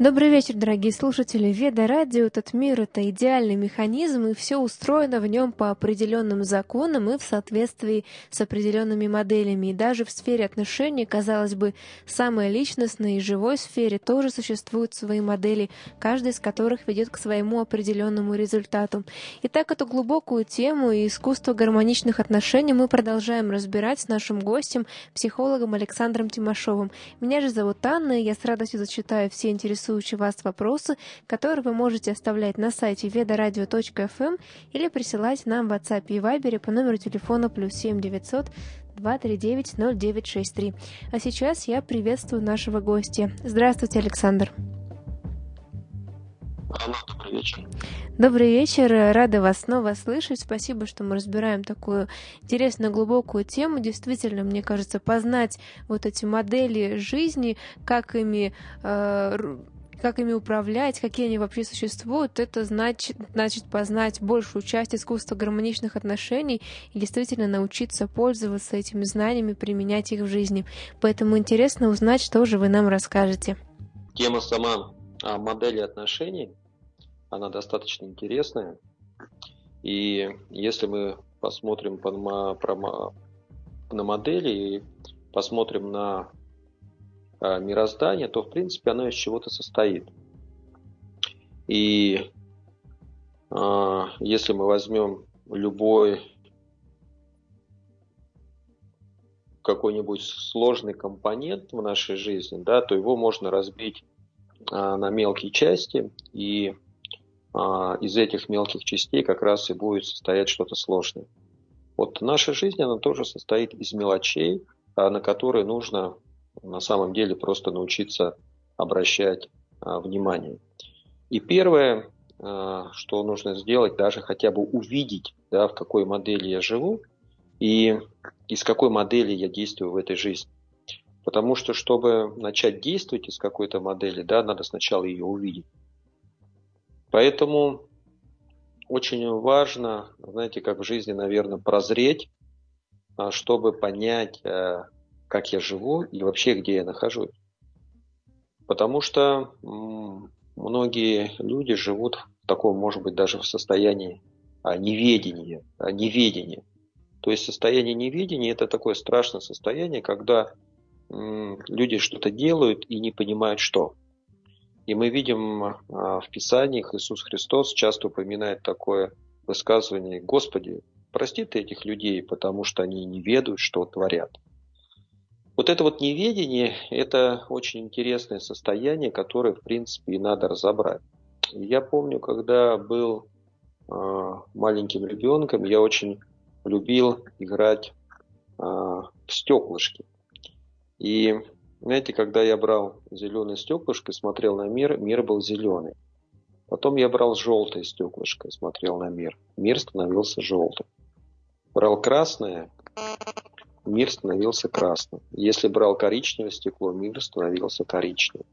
Добрый вечер, дорогие слушатели. Веда Радио, этот мир — это идеальный механизм, и все устроено в нем по определенным законам и в соответствии с определенными моделями. И даже в сфере отношений, казалось бы, самой личностной и живой сфере тоже существуют свои модели, каждая из которых ведет к своему определенному результату. Итак, эту глубокую тему и искусство гармоничных отношений мы продолжаем разбирать с нашим гостем, психологом Александром Тимошовым. Меня же зовут Анна, и я с радостью зачитаю все интересующие вас вопросы, которые вы можете оставлять на сайте vedaradio.fm или присылать нам в WhatsApp и Viber по номеру телефона +7 900 239 0963. А сейчас я приветствую нашего гостя. Здравствуйте, Александр. Анна, добрый вечер. Добрый вечер, рада вас снова слышать. Спасибо, что мы разбираем такую интересную, глубокую тему. Действительно, мне кажется, познать вот эти модели жизни, как ими управлять, какие они вообще существуют, это значит познать большую часть искусства гармоничных отношений и действительно научиться пользоваться этими знаниями, применять их в жизни. Поэтому интересно узнать, что же вы нам расскажете. Тема сама о модели отношений, она достаточно интересная. И если мы посмотрим на модели и посмотрим на мироздание, то в принципе оно из чего-то состоит. И если мы возьмем любой какой-нибудь сложный компонент в нашей жизни, да, то его можно разбить на мелкие части, и из этих мелких частей как раз и будет состоять что-то сложное. Вот наша жизнь, она тоже состоит из мелочей, на которые нужно на самом деле просто научиться обращать внимание. И первое, что нужно сделать, даже хотя бы увидеть, да, в какой модели я живу и из какой модели я действую в этой жизни. Потому что, чтобы начать действовать из какой-то модели, да, надо сначала ее увидеть. Поэтому очень важно, знаете, как в жизни, наверное, прозреть, чтобы понять, как я живу и вообще, где я нахожусь. Потому что многие люди живут в таком, может быть, даже в состоянии неведения. То есть состояние неведения – это такое страшное состояние, когда люди что-то делают и не понимают, что. И мы видим в Писаниях, Иисус Христос часто упоминает такое высказывание: «Господи, прости ты этих людей, потому что они не ведают, что творят». Вот это вот неведение – это очень интересное состояние, которое, в принципе, и надо разобрать. Я помню, когда был маленьким ребенком, я очень любил играть в стеклышки. И знаете, когда я брал зеленое стеклышко и смотрел на мир, мир был зеленый. Потом я брал желтое стеклышко и смотрел на мир. Мир становился желтым. Брал красное, мир становился красным. Если брал коричневое стекло, мир становился коричневым.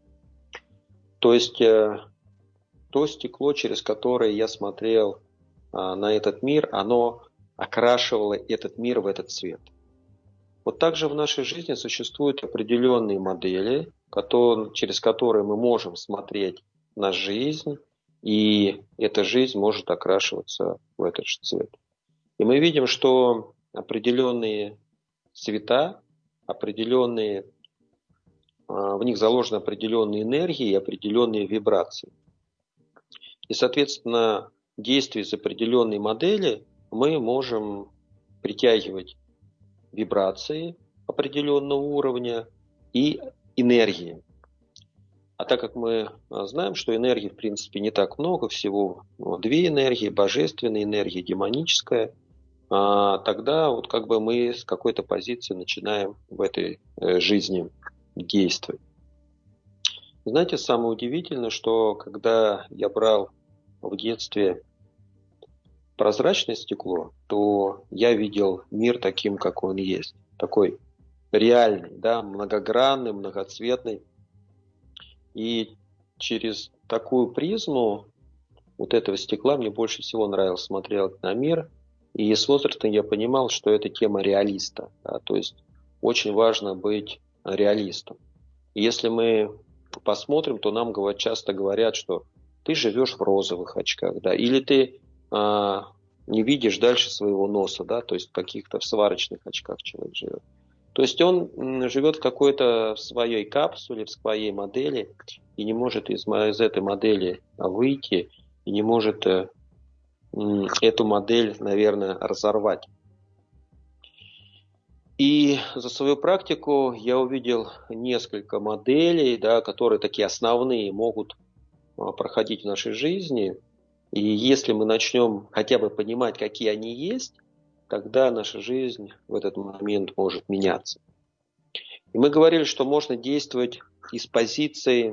То есть то стекло, через которое я смотрел на этот мир, оно окрашивало этот мир в этот цвет. Вот также в нашей жизни существуют определенные модели, через которые мы можем смотреть на жизнь, и эта жизнь может окрашиваться в этот же цвет. И мы видим, что определенные цвета, в них заложены определенные энергии и определенные вибрации. И, соответственно, действуя из определенной модели, мы можем притягивать вибрации определенного уровня и энергии. А так как мы знаем, что энергии в принципе не так много, всего две энергии: божественная энергия, демоническая, тогда вот как бы мы с какой-то позиции начинаем в этой жизни действовать. Знаете, самое удивительное, что когда я брал в детстве прозрачное стекло, то я видел мир таким, как он есть. Такой реальный, да, многогранный, многоцветный. И через такую призму вот этого стекла мне больше всего нравилось смотреть на мир. И с возрастом я понимал, что это тема реалиста. Да, то есть очень важно быть реалистом. И если мы посмотрим, то нам часто говорят, что ты живешь в розовых очках, да, или ты не видишь дальше своего носа, да, то есть в каких-то в сварочных очках человек живет. То есть он живет в какой-то своей капсуле, в своей модели и не может из этой модели выйти, и не может эту модель, наверное, разорвать. И за свою практику я увидел несколько моделей, да, которые такие основные могут проходить в нашей жизни. И если мы начнем хотя бы понимать, какие они есть, тогда наша жизнь в этот момент может меняться. И мы говорили, что можно действовать из позиции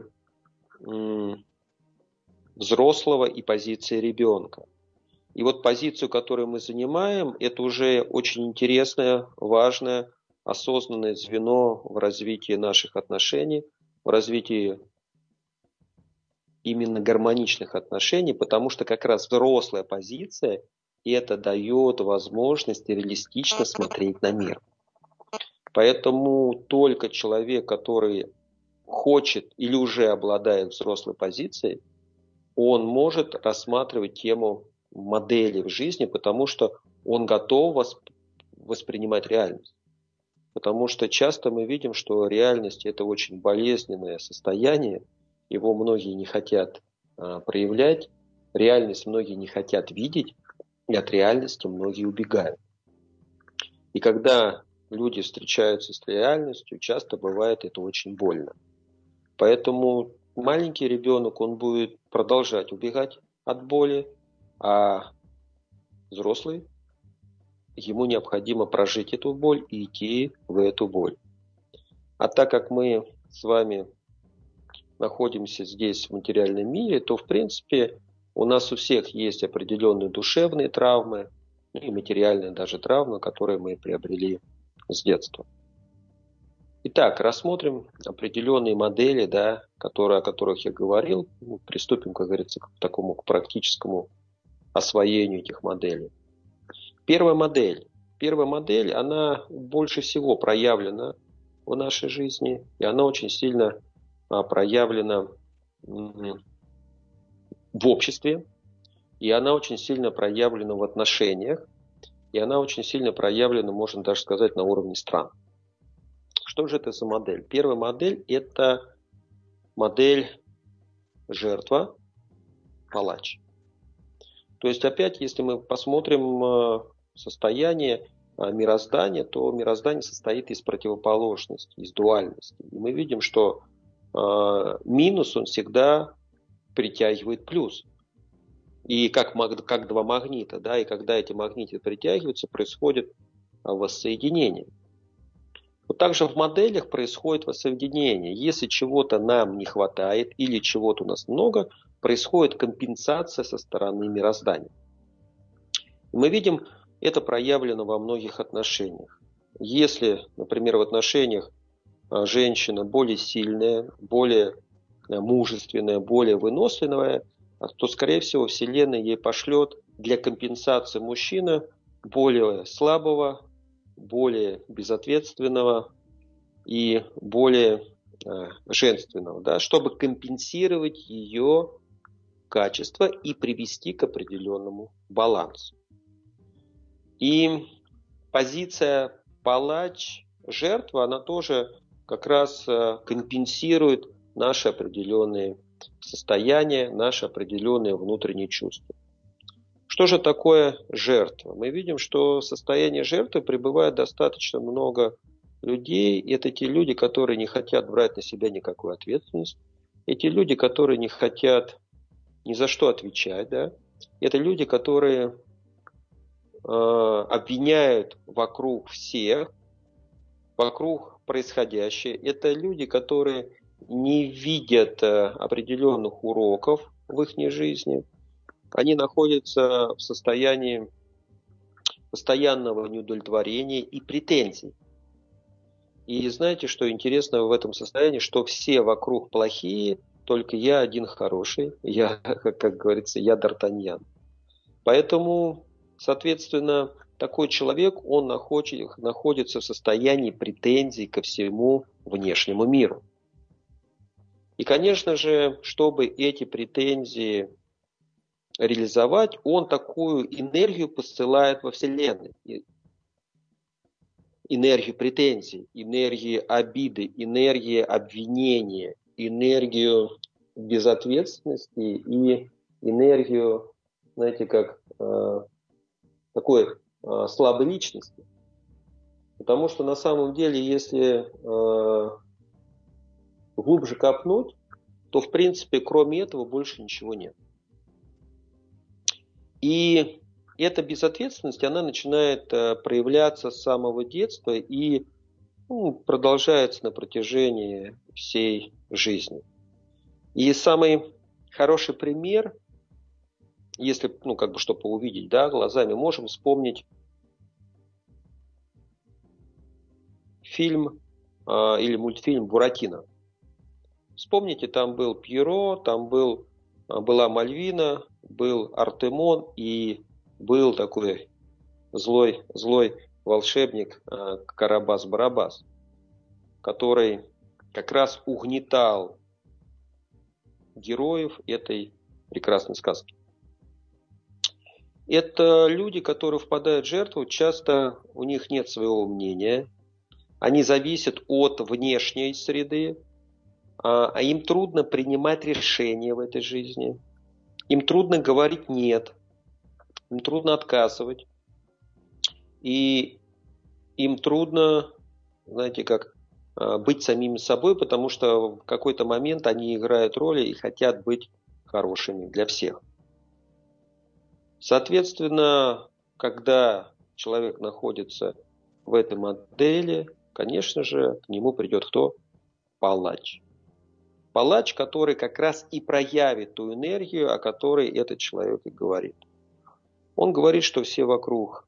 взрослого и позиции ребенка. И вот позицию, которую мы занимаем, это уже очень интересное, важное, осознанное звено в развитии наших отношений, в развитии именно гармоничных отношений, потому что как раз взрослая позиция это дает возможность реалистично смотреть на мир. Поэтому только человек, который хочет или уже обладает взрослой позицией, он может рассматривать тему модели в жизни, потому что он готов воспринимать реальность. Потому что часто мы видим, что реальность – это очень болезненное состояние, его многие не хотят проявлять, реальность многие не хотят видеть, и от реальности многие убегают. И когда люди встречаются с реальностью, часто бывает это очень больно. Поэтому маленький ребенок, он будет продолжать убегать от боли, а взрослый, ему необходимо прожить эту боль и идти в эту боль. А так как мы с вами находимся здесь в материальном мире, то в принципе у нас у всех есть определенные душевные травмы и материальные даже травмы, которые мы приобрели с детства. Итак, рассмотрим определенные модели, да, о которых я говорил. Приступим, как говорится, к практическому освоению этих моделей. Первая модель, она больше всего проявлена в нашей жизни, и она очень сильно проявлена в обществе, и она очень сильно проявлена в отношениях, и она очень сильно проявлена, можно даже сказать, на уровне стран. Что же это за модель? Первая модель – это модель жертва-палач. То есть опять, если мы посмотрим состояние мироздания, то мироздание состоит из противоположностей, из дуальности. И мы видим, что минус, он всегда притягивает плюс. И как два магнита, да, и когда эти магниты притягиваются, происходит воссоединение. Вот также в моделях происходит воссоединение. Если чего-то нам не хватает или чего-то у нас много, происходит компенсация со стороны мироздания. Мы видим, это проявлено во многих отношениях. Если, например, в отношениях женщина более сильная, более мужественная, более выносливая, то, скорее всего, Вселенная ей пошлет для компенсации мужчины более слабого, более безответственного и более женственного, да, чтобы компенсировать ее качество и привести к определенному балансу. И позиция палач-жертва, она тоже как раз компенсирует наши определенные состояния, наши определенные внутренние чувства. Что же такое жертва? Мы видим, что в состоянии жертвы пребывает достаточно много людей. Это те люди, которые не хотят брать на себя никакую ответственность. Эти люди, которые не хотят ни за что отвечать. Да? Это люди, которые обвиняют вокруг всех, вокруг происходящее. Это люди, которые не видят определенных уроков в их жизни. Они находятся в состоянии постоянного неудовлетворения и претензий. И знаете, что интересно в этом состоянии, что все вокруг плохие, только я один хороший. Я, как говорится, я Д'Артаньян. Поэтому, соответственно, такой человек, он находится в состоянии претензий ко всему внешнему миру. И, конечно же, чтобы эти претензии реализовать, он такую энергию посылает во Вселенную. Энергию претензий, энергию обиды, энергию обвинения, энергию безответственности и энергию, знаете, как такой слабой личности. Потому что на самом деле, если глубже копнуть, то в принципе кроме этого больше ничего нет. И эта безответственность, она начинает проявляться с самого детства и продолжается на протяжении всей жизни. И самый хороший пример, если, чтобы увидеть, да, глазами, можем вспомнить фильм или мультфильм «Буратино». Вспомните, там был Пьеро, там была Мальвина, был Артемон и был такой злой волшебник Карабас-Барабас, который как раз угнетал героев этой прекрасной сказки. Это люди, которые впадают в жертву, часто у них нет своего мнения, они зависят от внешней среды, а им трудно принимать решения в этой жизни, им трудно говорить «нет», им трудно отказывать, и им трудно, знаете, быть самими собой, потому что в какой-то момент они играют роли и хотят быть хорошими для всех. Соответственно, когда человек находится в этой модели, конечно же, к нему придет кто? Палач. Палач, который как раз и проявит ту энергию, о которой этот человек и говорит. Он говорит, что все вокруг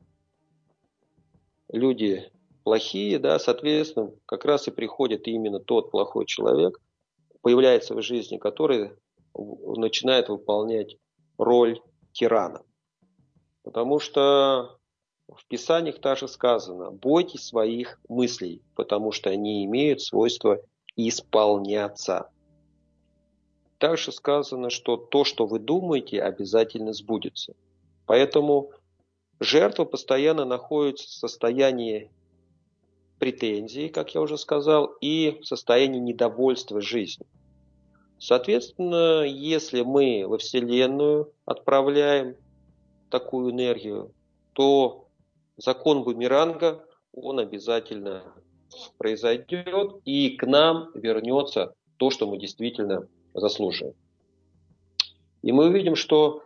люди плохие, да, соответственно, как раз и приходит именно тот плохой человек, появляется в жизни, который начинает выполнять роль тирана. Потому что в Писаниях также сказано: бойтесь своих мыслей, потому что они имеют свойство исполняться. Также сказано, что то, что вы думаете, обязательно сбудется. Поэтому жертва постоянно находится в состоянии претензий, как я уже сказал, и в состоянии недовольства жизнью. Соответственно, если мы во Вселенную отправляем такую энергию, то закон бумеранга, он обязательно произойдет, и к нам вернется то, что мы действительно заслуживаем. И мы увидим, что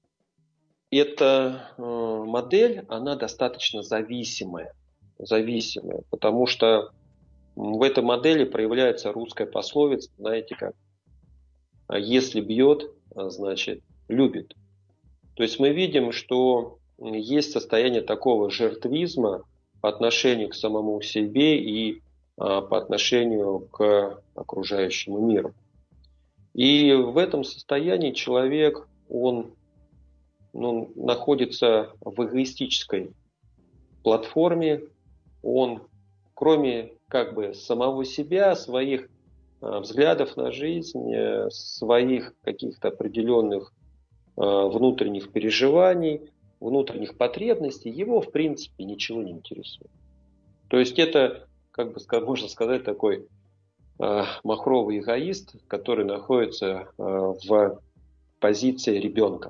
эта модель, она достаточно зависимая, потому что в этой модели проявляется русская пословица, знаете как, если бьет, значит любит. То есть мы видим, что есть состояние такого жертвизма по отношению к самому себе и по отношению к окружающему миру. И в этом состоянии человек, он находится в эгоистической платформе, он кроме самого себя, своих взглядов на жизнь, своих каких-то определенных внутренних переживаний, внутренних потребностей, его в принципе ничего не интересует. То есть это, можно сказать, такой махровый эгоист, который находится в позиции ребенка.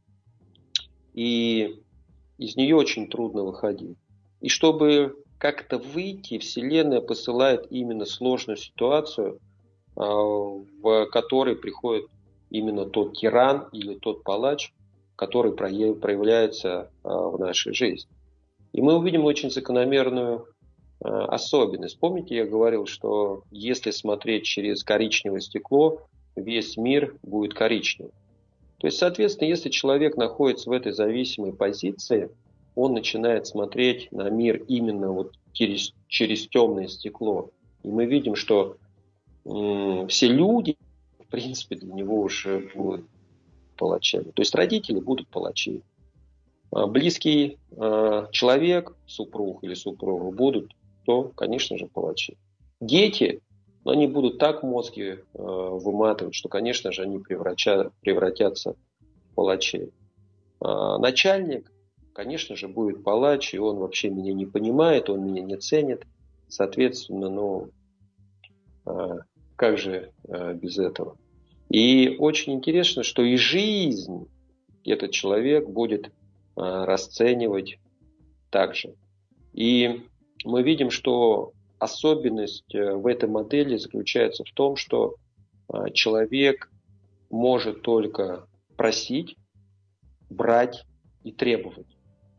И из нее очень трудно выходить. И чтобы как-то выйти, Вселенная посылает именно сложную ситуацию, в которой приходит именно тот тиран или тот палач, который проявляется в нашей жизни. И мы увидим очень закономерную особенность. Помните, я говорил, что если смотреть через коричневое стекло, весь мир будет коричневым. То есть, соответственно, если человек находится в этой зависимой позиции, он начинает смотреть на мир именно через темное стекло. И мы видим, что все люди, в принципе, для него уже будут палачами. То есть родители будут палачи. Близкий человек, супруг или супруга, будут, то, конечно же, палачи. Дети но они будут так мозги выматывать, что, конечно же, они превратятся в палачей. Начальник, конечно же, будет палач, и он вообще меня не понимает, он меня не ценит. Соответственно, как же без этого? И очень интересно, что и жизнь этот человек будет расценивать так же. И мы видим, что особенность в этой модели заключается в том, что человек может только просить, брать и требовать.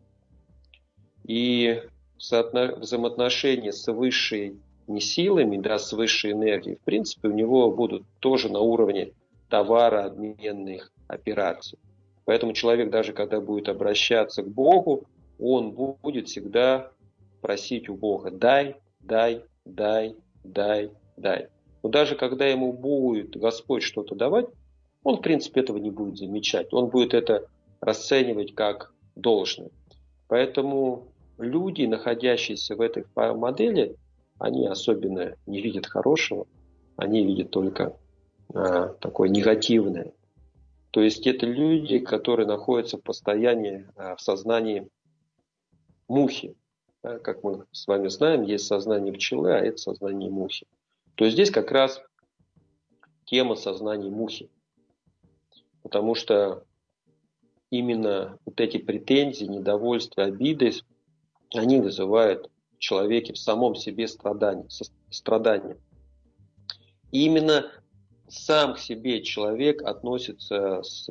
И взаимоотношения с высшими силами, да, с высшей энергией, в принципе, у него будут тоже на уровне товарообменных операций. Поэтому человек, даже когда будет обращаться к Богу, он будет всегда просить у Бога: дай, дай, дай, дай, дай. Но даже когда ему будет Господь что-то давать, он, в принципе, этого не будет замечать. Он будет это расценивать как должное. Поэтому люди, находящиеся в этой модели, они особенно не видят хорошего, они видят только такое негативное. То есть это люди, которые находятся в сознании мухи. Как мы с вами знаем, есть сознание пчелы, а это сознание мухи. То есть здесь как раз тема сознания мухи. Потому что именно вот эти претензии, недовольство, обиды, они вызывают в человеке в самом себе страдания. И именно сам к себе человек относится с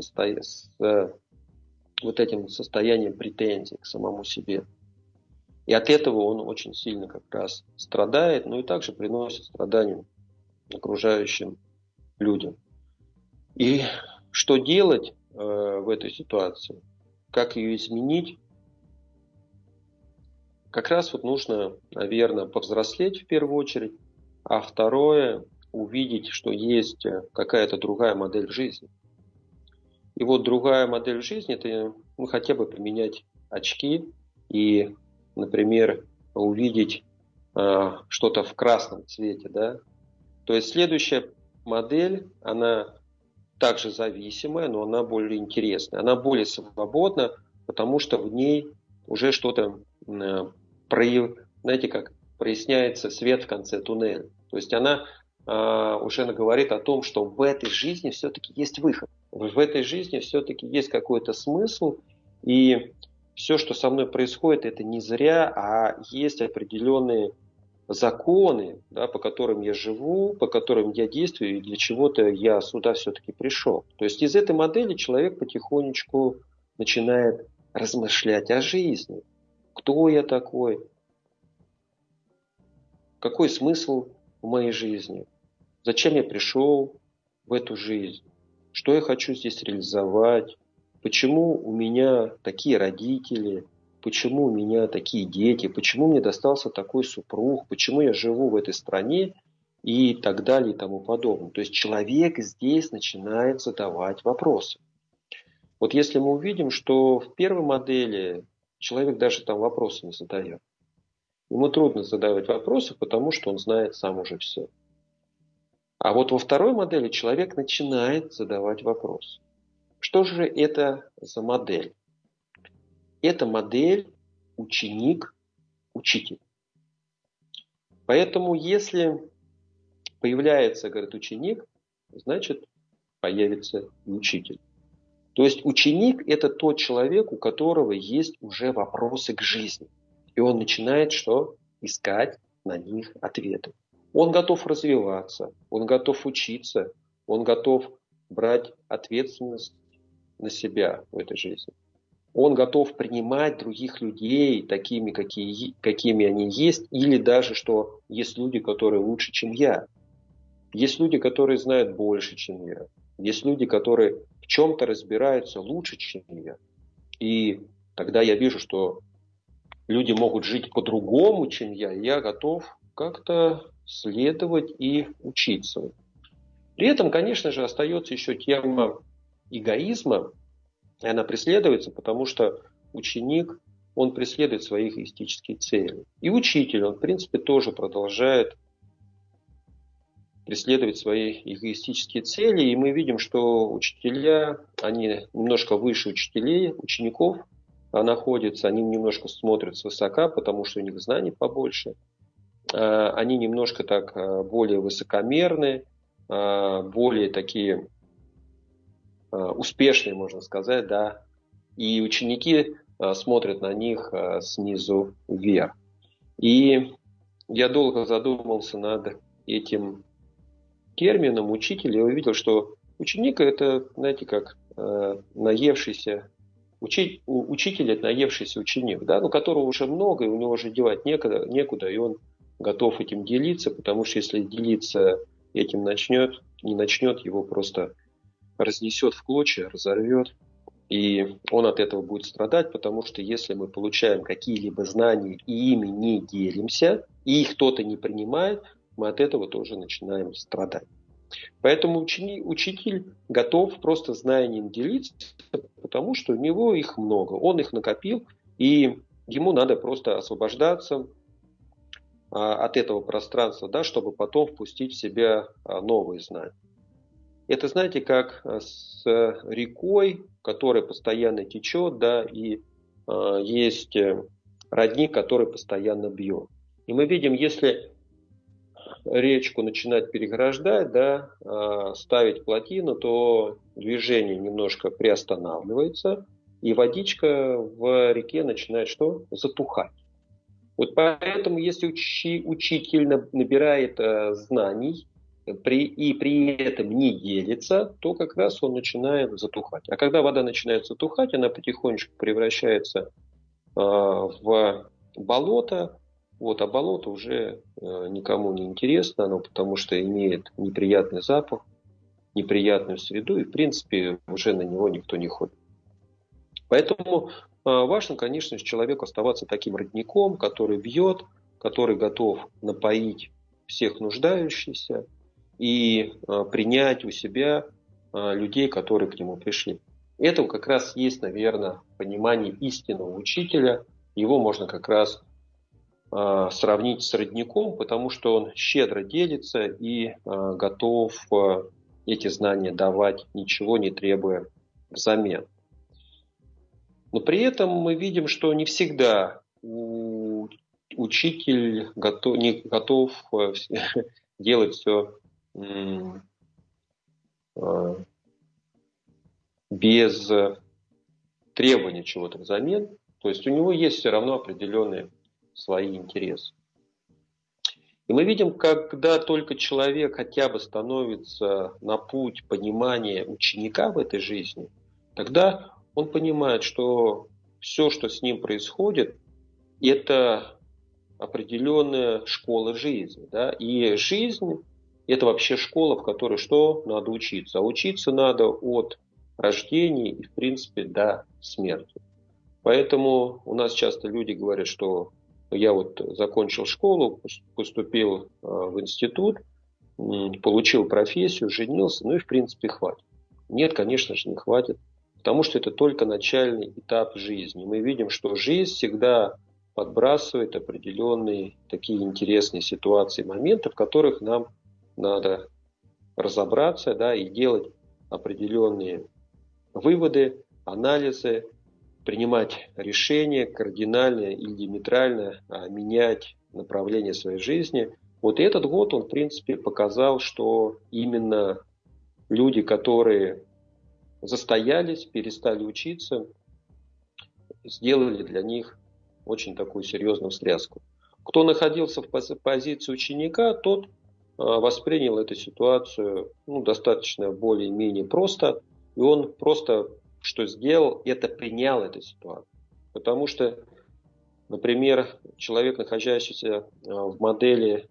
вот этим состоянием претензий к самому себе. И от этого он очень сильно как раз страдает, но и также приносит страдания окружающим людям. И что делать в этой ситуации? Как ее изменить? Как раз вот нужно, наверное, повзрослеть в первую очередь, а второе – увидеть, что есть какая-то другая модель жизни. И вот другая модель жизни – это хотя бы поменять очки и, например, увидеть что-то в красном цвете. Да? То есть следующая модель, она также зависимая, но она более интересная. Она более свободна, потому что в ней уже что-то знаете, как проясняется свет в конце туннеля. То есть она уже говорит о том, что в этой жизни все-таки есть выход. В этой жизни все-таки есть какой-то смысл. И все, что со мной происходит, это не зря, а есть определенные законы, да, по которым я живу, по которым я действую, и для чего-то я сюда все-таки пришел. То есть из этой модели человек потихонечку начинает размышлять о жизни. Кто я такой? Какой смысл в моей жизни? Зачем я пришел в эту жизнь? Что я хочу здесь реализовать? Почему у меня такие родители? Почему у меня такие дети? Почему мне достался такой супруг? Почему я живу в этой стране? И так далее и тому подобное. То есть человек здесь начинает задавать вопросы. Вот если мы увидим, что в первой модели человек даже там вопросы не задает. Ему трудно задавать вопросы, потому что он знает сам уже все. А вот во второй модели человек начинает задавать вопросы. Что же это за модель? Это модель ученик-учитель. Поэтому если появляется, говорит, ученик, значит появится и учитель. То есть ученик – это тот человек, у которого есть уже вопросы к жизни. И он начинает что? Искать на них ответы. Он готов развиваться, он готов учиться, он готов брать ответственность на себя в этой жизни. Он готов принимать других людей такими, какими они есть, или даже, что есть люди, которые лучше, чем я. Есть люди, которые знают больше, чем я. Есть люди, которые в чем-то разбираются лучше, чем я. И тогда я вижу, что люди могут жить по-другому, чем я, и я готов как-то следовать и учиться. При этом, конечно же, остается еще тема эгоизма, и она преследуется, потому что ученик, он преследует свои эгоистические цели. И учитель, он, в принципе, тоже продолжает преследовать свои эгоистические цели. И мы видим, что учителя, они немножко выше учителей, учеников находятся, они немножко смотрят свысока, потому что у них знаний побольше. Они немножко так более высокомерны, более такие успешные, можно сказать, да. И ученики смотрят на них снизу вверх. И я долго задумался над этим термином учитель, и увидел, что ученик это, знаете, как наевшийся учитель это наевшийся ученик, да, но которого уже много, и у него уже девать некуда, и он готов этим делиться, потому что если делиться этим не начнет, его просто разнесет в клочья, разорвет, и он от этого будет страдать, потому что если мы получаем какие-либо знания и ими не делимся, и их кто-то не принимает, мы от этого тоже начинаем страдать. Поэтому учитель готов просто знаниями делиться, потому что у него их много, он их накопил, и ему надо просто освобождаться от этого пространства, да, чтобы потом впустить в себя новые знания. Это, знаете, как с рекой, которая постоянно течет, да, и есть родник, который постоянно бьет. И мы видим, если речку начинать переграждать, да, ставить плотину, то движение немножко приостанавливается, и водичка в реке начинает что? Затухать. Вот поэтому, если учитель набирает знаний и при этом не делится, то как раз он начинает затухать. А когда вода начинает затухать, она потихонечку превращается в болото, вот, а болото уже никому не интересно, оно потому что имеет неприятный запах, неприятную среду, и в принципе уже на него никто не ходит. Поэтому важно, конечно, человеку оставаться таким родником, который бьет, который готов напоить всех нуждающихся и принять у себя людей, которые к нему пришли. Это как раз есть, наверное, понимание истинного учителя. Его можно как раз сравнить с родником, потому что он щедро делится и готов эти знания давать, ничего не требуя взамен. Но при этом мы видим, что не всегда учитель не готов делать все без требования чего-то взамен. То есть у него есть все равно определенные свои интересы. И мы видим, когда только человек хотя бы становится на путь понимания ученика в этой жизни, тогда он понимает, что все, что с ним происходит, это определенная школа жизни. Да? И жизнь – это вообще школа, в которой что надо учиться? А учиться надо от рождения и, в принципе, до смерти. Поэтому у нас часто люди говорят, что я вот закончил школу, поступил в институт, получил профессию, женился, ну и в принципе хватит. Нет, конечно же, не хватит. Потому что это только начальный этап жизни. Мы видим, что жизнь всегда подбрасывает определенные такие интересные ситуации, моменты, в которых нам надо разобраться, да, и делать определенные выводы, анализы, принимать решения кардинально или диаметрально менять направление своей жизни. Вот этот год, он в принципе показал, что именно люди, которые застоялись, перестали учиться, сделали для них очень такую серьезную встряску. Кто находился в позиции ученика, тот воспринял эту ситуацию достаточно более-менее просто, и он просто, что сделал, это принял эту ситуацию. Потому что, например, человек, находящийся в модели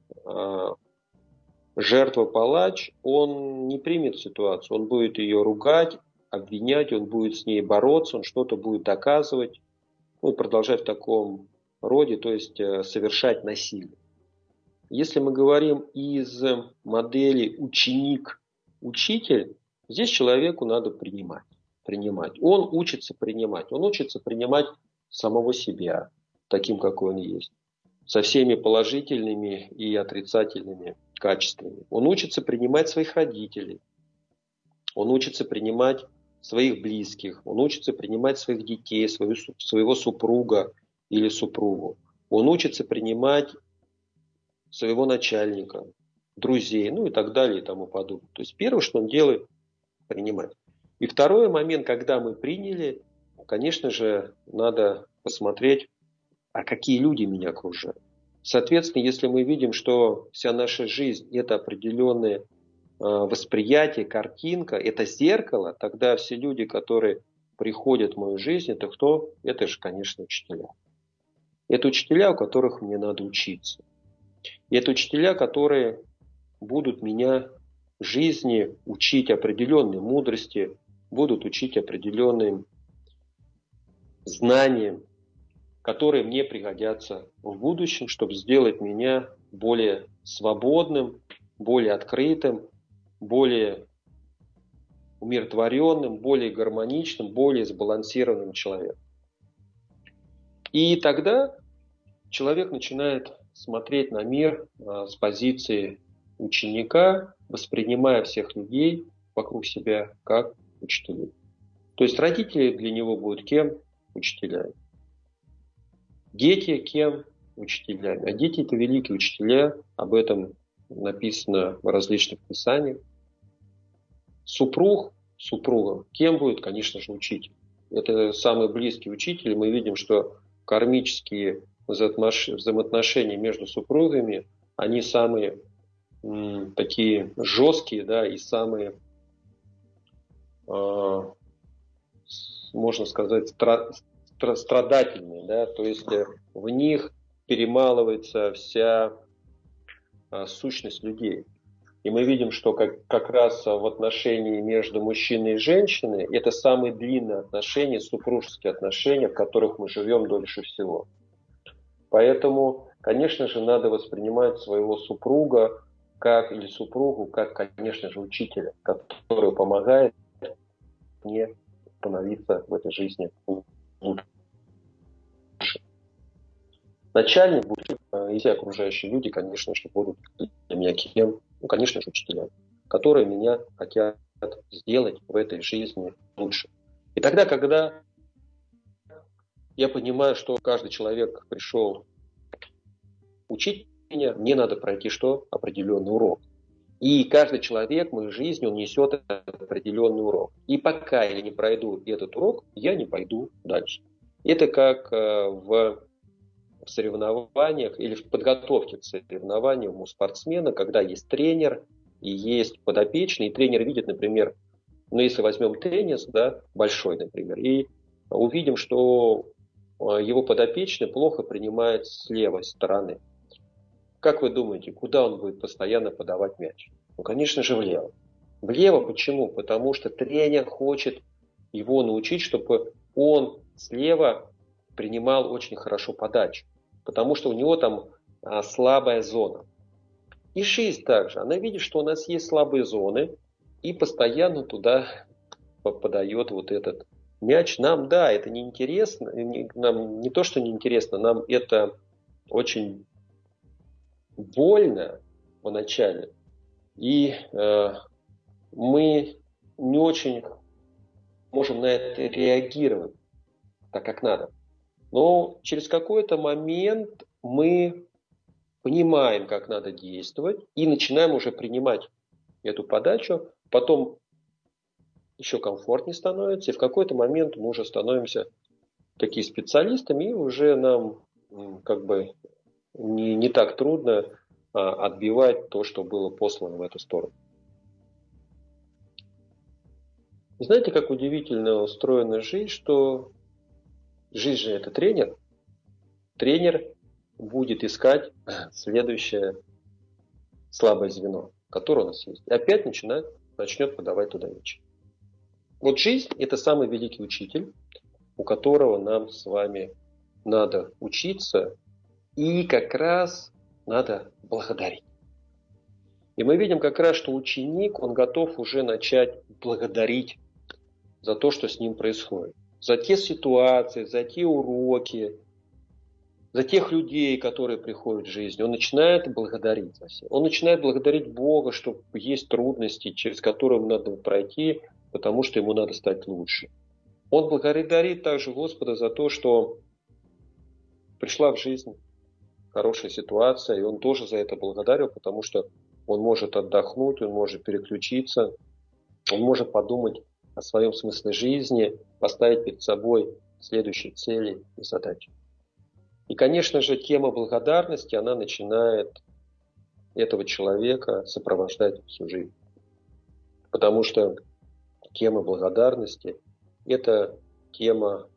жертва-палач, он не примет ситуацию, он будет ее ругать, обвинять, он будет с ней бороться, он что-то будет доказывать, продолжать в таком роде, то есть совершать насилие. Если мы говорим из модели ученик-учитель, здесь человеку надо принимать. Он учится принимать самого себя, таким, какой он есть, со всеми положительными и отрицательными качественный. Он учится принимать своих родителей. Он учится принимать своих близких. Он учится принимать своих детей, своего супруга или супругу. Он учится принимать своего начальника, друзей, ну и так далее и тому подобное. То есть первое, что он делает, принимать. И второй момент, когда мы приняли, конечно же, надо посмотреть, а какие люди меня окружают. Соответственно, если мы видим, что вся наша жизнь – это определенное восприятие, картинка, это зеркало, тогда все люди, которые приходят в мою жизнь, это кто? Это же, конечно, учителя. Это учителя, у которых мне надо учиться. И это учителя, которые будут меня жизни учить определенной мудрости, будут учить определенным знаниям, которые мне пригодятся в будущем, чтобы сделать меня более свободным, более открытым, более умиротворенным, более гармоничным, более сбалансированным человеком. И тогда человек начинает смотреть на мир с позиции ученика, воспринимая всех людей вокруг себя как учителей. То есть родители для него будут кем? Учителями. Дети кем? Учителями. А дети – это великие учителя, об этом написано в различных писаниях. Супруга кем будет? Конечно же, учитель. Это самый близкий учитель. Мы видим, что кармические взаимоотношения между супругами, они самые такие жесткие, да, и самые, можно сказать, страдательные, да, то есть в них перемалывается вся сущность людей. И мы видим, что как раз в отношении между мужчиной и женщиной это самые длинные отношения, супружеские отношения, в которых мы живем дольше всего. Поэтому, конечно же, надо воспринимать своего супруга или супругу как, конечно же, учителя, который помогает мне становиться в этой жизни лучше. Начальник будет, и все окружающие люди, конечно же, будут для меня кем? Ну, конечно же, учителя, которые меня хотят сделать в этой жизни лучше. И тогда, когда я понимаю, что каждый человек пришел учить меня, мне надо пройти что? Определенный урок. И каждый человек в моей жизни, он несет определенный урок. И пока я не пройду этот урок, я не пойду дальше. Это как в соревнованиях или в подготовке к соревнованиям у спортсмена, когда есть тренер и есть подопечный, и тренер видит, например, ну если возьмем теннис, да, большой, например, и увидим, что его подопечный плохо принимает с левой стороны. Как вы думаете, куда он будет постоянно подавать мяч? Ну, конечно же, влево. Влево почему? Потому что тренер хочет его научить, чтобы он слева принимал очень хорошо подачу. Потому что у него там слабая зона. И жизнь также. Она видит, что у нас есть слабые зоны, и постоянно туда подает вот этот мяч. Нам, да, это неинтересно. Нам не то, что неинтересно, нам это очень больно вначале. И мы не очень можем на это реагировать так, как надо. Но через какой-то момент мы понимаем, как надо действовать, и начинаем уже принимать эту подачу. Потом еще комфортнее становится, и в какой-то момент мы уже становимся такими специалистами, и уже нам как бы не так трудно отбивать то, что было послано в эту сторону. Знаете, как удивительно устроена жизнь, что жизнь же это тренер. Тренер будет искать следующее слабое звено, которое у нас есть. И опять начнет подавать туда мяч. Вот жизнь – это самый великий учитель, у которого нам с вами надо учиться и как раз надо благодарить. И мы видим как раз, что ученик, он готов уже начать благодарить за то, что с ним происходит. За те ситуации, за те уроки, за тех людей, которые приходят в жизнь. Он начинает благодарить за все. Он начинает благодарить Бога, что есть трудности, через которые ему надо пройти, потому что ему надо стать лучше. Он благодарит также Господа за то, что пришла в жизнь хорошая ситуация, и он тоже за это благодарил, потому что он может отдохнуть, он может переключиться, он может подумать о своем смысле жизни, поставить перед собой следующие цели и задачи. И, конечно же, тема благодарности, она начинает этого человека сопровождать всю жизнь. Потому что тема благодарности – это тема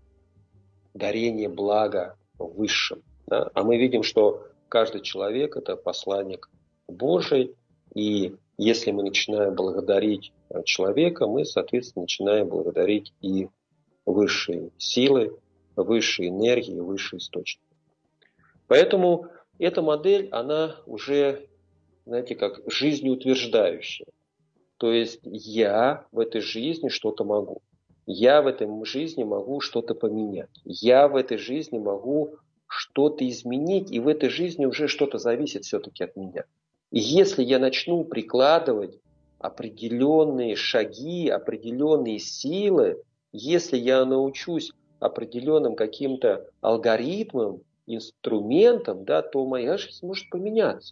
дарения блага высшим. Да? А мы видим, что каждый человек – это посланник Божий, и если мы начинаем благодарить человека, мы, соответственно, начинаем благодарить и высшие силы, высшие энергии, высшие источники. Поэтому эта модель, она уже, знаете, как жизнеутверждающая. То есть я в этой жизни что-то могу. Я в этой жизни могу что-то поменять. Я в этой жизни могу что-то изменить, и в этой жизни уже что-то зависит все-таки от меня. И если я начну прикладывать определенные шаги, определенные силы, если я научусь определенным каким-то алгоритмам, инструментам, да, то моя жизнь может поменяться.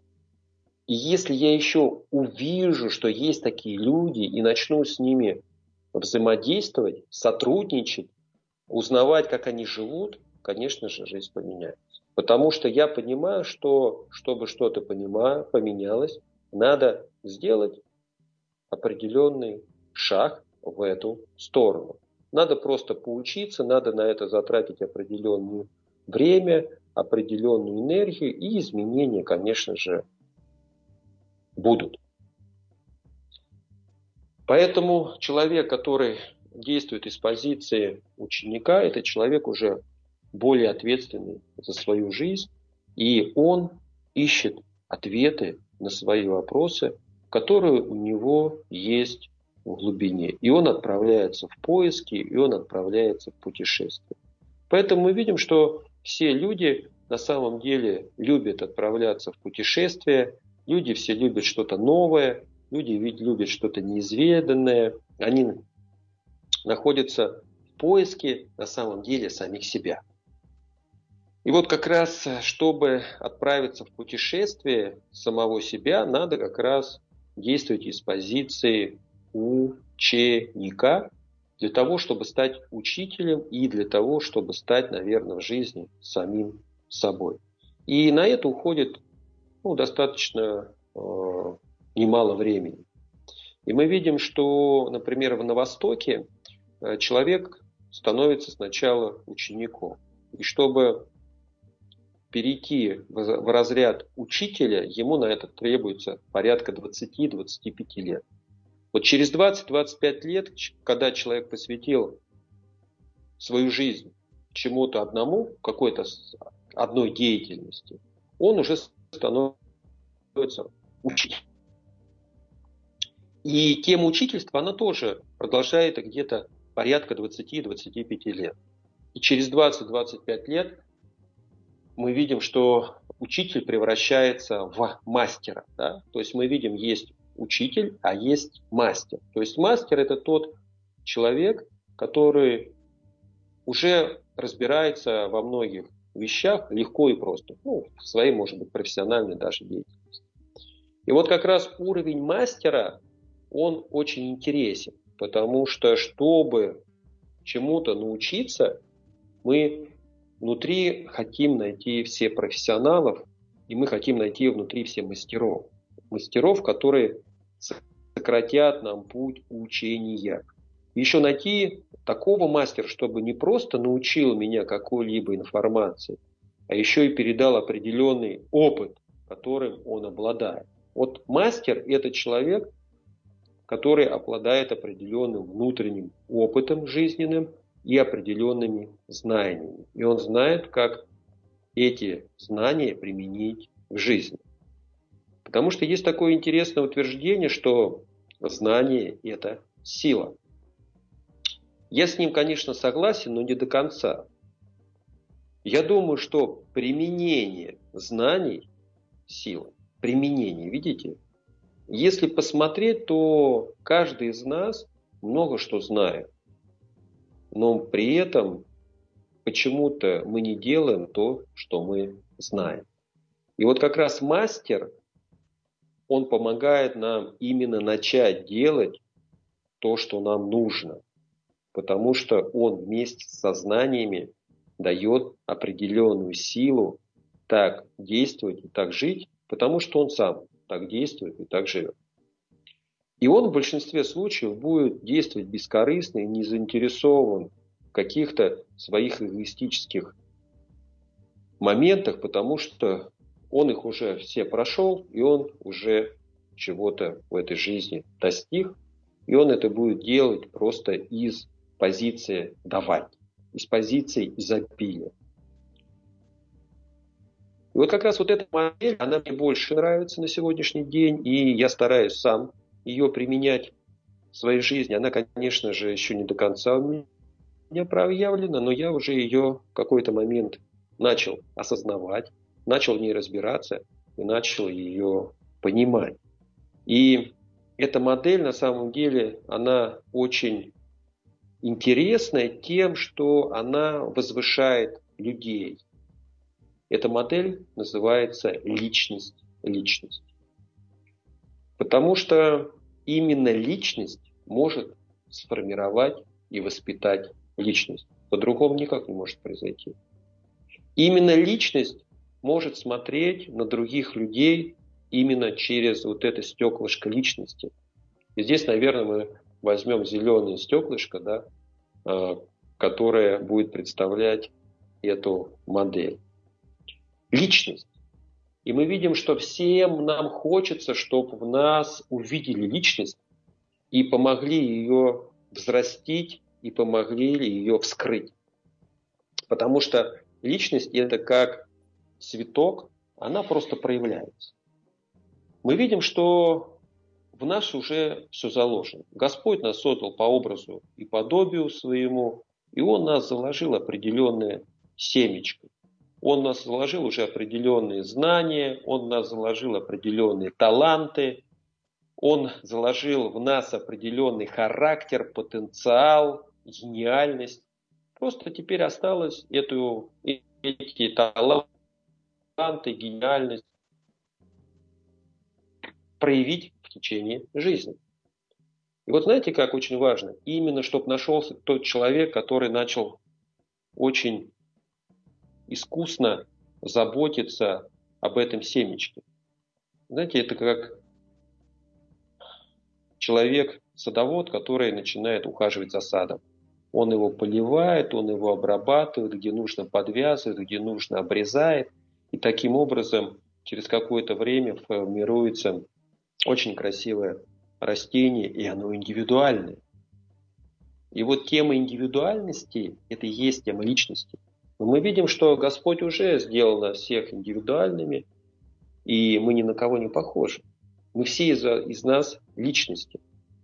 И если я еще увижу, что есть такие люди, и начну с ними взаимодействовать, сотрудничать, узнавать, как они живут, конечно же, жизнь поменяется. Потому что я понимаю, что чтобы что-то поменялось, надо сделать определенный шаг в эту сторону. Надо просто поучиться, надо на это затратить определенное время, определенную энергию, и изменения, конечно же, будут. Поэтому человек, который действует из позиции ученика, это человек уже более ответственный за свою жизнь, и он ищет ответы на свои вопросы, которые у него есть в глубине. И он отправляется в поиски, и он отправляется в путешествие. Поэтому мы видим, что все люди на самом деле любят отправляться в путешествия, люди все любят что-то новое, люди ведь любят что-то неизведанное, они находятся в поиске на самом деле самих себя. И вот как раз, чтобы отправиться в путешествие самого себя, надо как раз действовать из позиции ученика, для того, чтобы стать учителем и для того, чтобы стать, наверное, в жизни самим собой. И на это уходит достаточно немало времени. И мы видим, что, например, на Востоке человек становится сначала учеником. И чтобы перейти в разряд учителя, ему на это требуется порядка 20-25 лет. Вот через 20-25 лет, когда человек посвятил свою жизнь чему-то одному, какой-то одной деятельности, он уже становится учителем. И тема учительства, она тоже продолжает где-то порядка 20-25 лет. И через 20-25 лет мы видим, что учитель превращается в мастера. Да? То есть мы видим, есть учитель, а есть мастер. То есть мастер – это тот человек, который уже разбирается во многих вещах легко и просто. В своей, может быть, профессиональной даже деятельности. И вот как раз уровень мастера, он очень интересен. Потому что, чтобы чему-то научиться, мы внутри хотим найти все профессионалов, и мы хотим найти внутри все мастеров. Мастеров, которые сократят нам путь учения. Еще найти такого мастера, чтобы не просто научил меня какой-либо информации, а еще и передал определенный опыт, которым он обладает. Вот мастер – это человек, который обладает определенным внутренним опытом жизненным и определенными знаниями. И он знает, как эти знания применить в жизни. Потому что есть такое интересное утверждение, что знание – это сила. Я с ним, конечно, согласен, но не до конца. Я думаю, что применение знаний – сила. Применение, видите? Если посмотреть, то каждый из нас много что знает. Но при этом почему-то мы не делаем то, что мы знаем. И вот как раз мастер, он помогает нам именно начать делать то, что нам нужно. Потому что он вместе с сознаниями дает определенную силу так действовать и так жить, потому что он сам так действует и так живет. И он в большинстве случаев будет действовать бескорыстно и не заинтересован в каких-то своих эгоистических моментах, потому что он их уже все прошел, и он уже чего-то в этой жизни достиг, и он это будет делать просто из позиции давать, из позиции изобилия. И вот как раз вот эта модель, она мне больше нравится на сегодняшний день, и я стараюсь сам ее применять в своей жизни. Она, конечно же, еще не до конца у меня проявлена, но я уже ее в какой-то момент начал осознавать, начал в ней разбираться и начал ее понимать. И эта модель, на самом деле, она очень интересная тем, что она возвышает людей. Эта модель называется личность. Личность. Потому что именно личность может сформировать и воспитать личность. По-другому никак не может произойти. Именно личность может смотреть на других людей именно через вот это стеклышко личности. И здесь, наверное, мы возьмем зеленое стеклышко, да, которое будет представлять эту модель. Личность. И мы видим, что всем нам хочется, чтобы в нас увидели личность и помогли ее взрастить, и помогли ее вскрыть. Потому что личность – это как цветок, она просто проявляется. Мы видим, что в нас уже все заложено. Господь нас создал по образу и подобию своему, и Он нас заложил определенное семечко. Он нас заложил уже определенные знания, Он нас заложил определенные таланты, Он заложил в нас определенный характер, потенциал, гениальность. Просто теперь осталось эти таланты, гениальность проявить в течение жизни. И вот знаете, как очень важно? Именно, чтобы нашелся тот человек, который начал очень искусно заботиться об этом семечке. Знаете, это как человек-садовод, который начинает ухаживать за садом. Он его поливает, он его обрабатывает, где нужно подвязывает, где нужно обрезает. И таким образом через какое-то время формируется очень красивое растение, и оно индивидуальное. И вот тема индивидуальности – это и есть тема личности. Но мы видим, что Господь уже сделал нас всех индивидуальными, и мы ни на кого не похожи. Мы все из нас личности.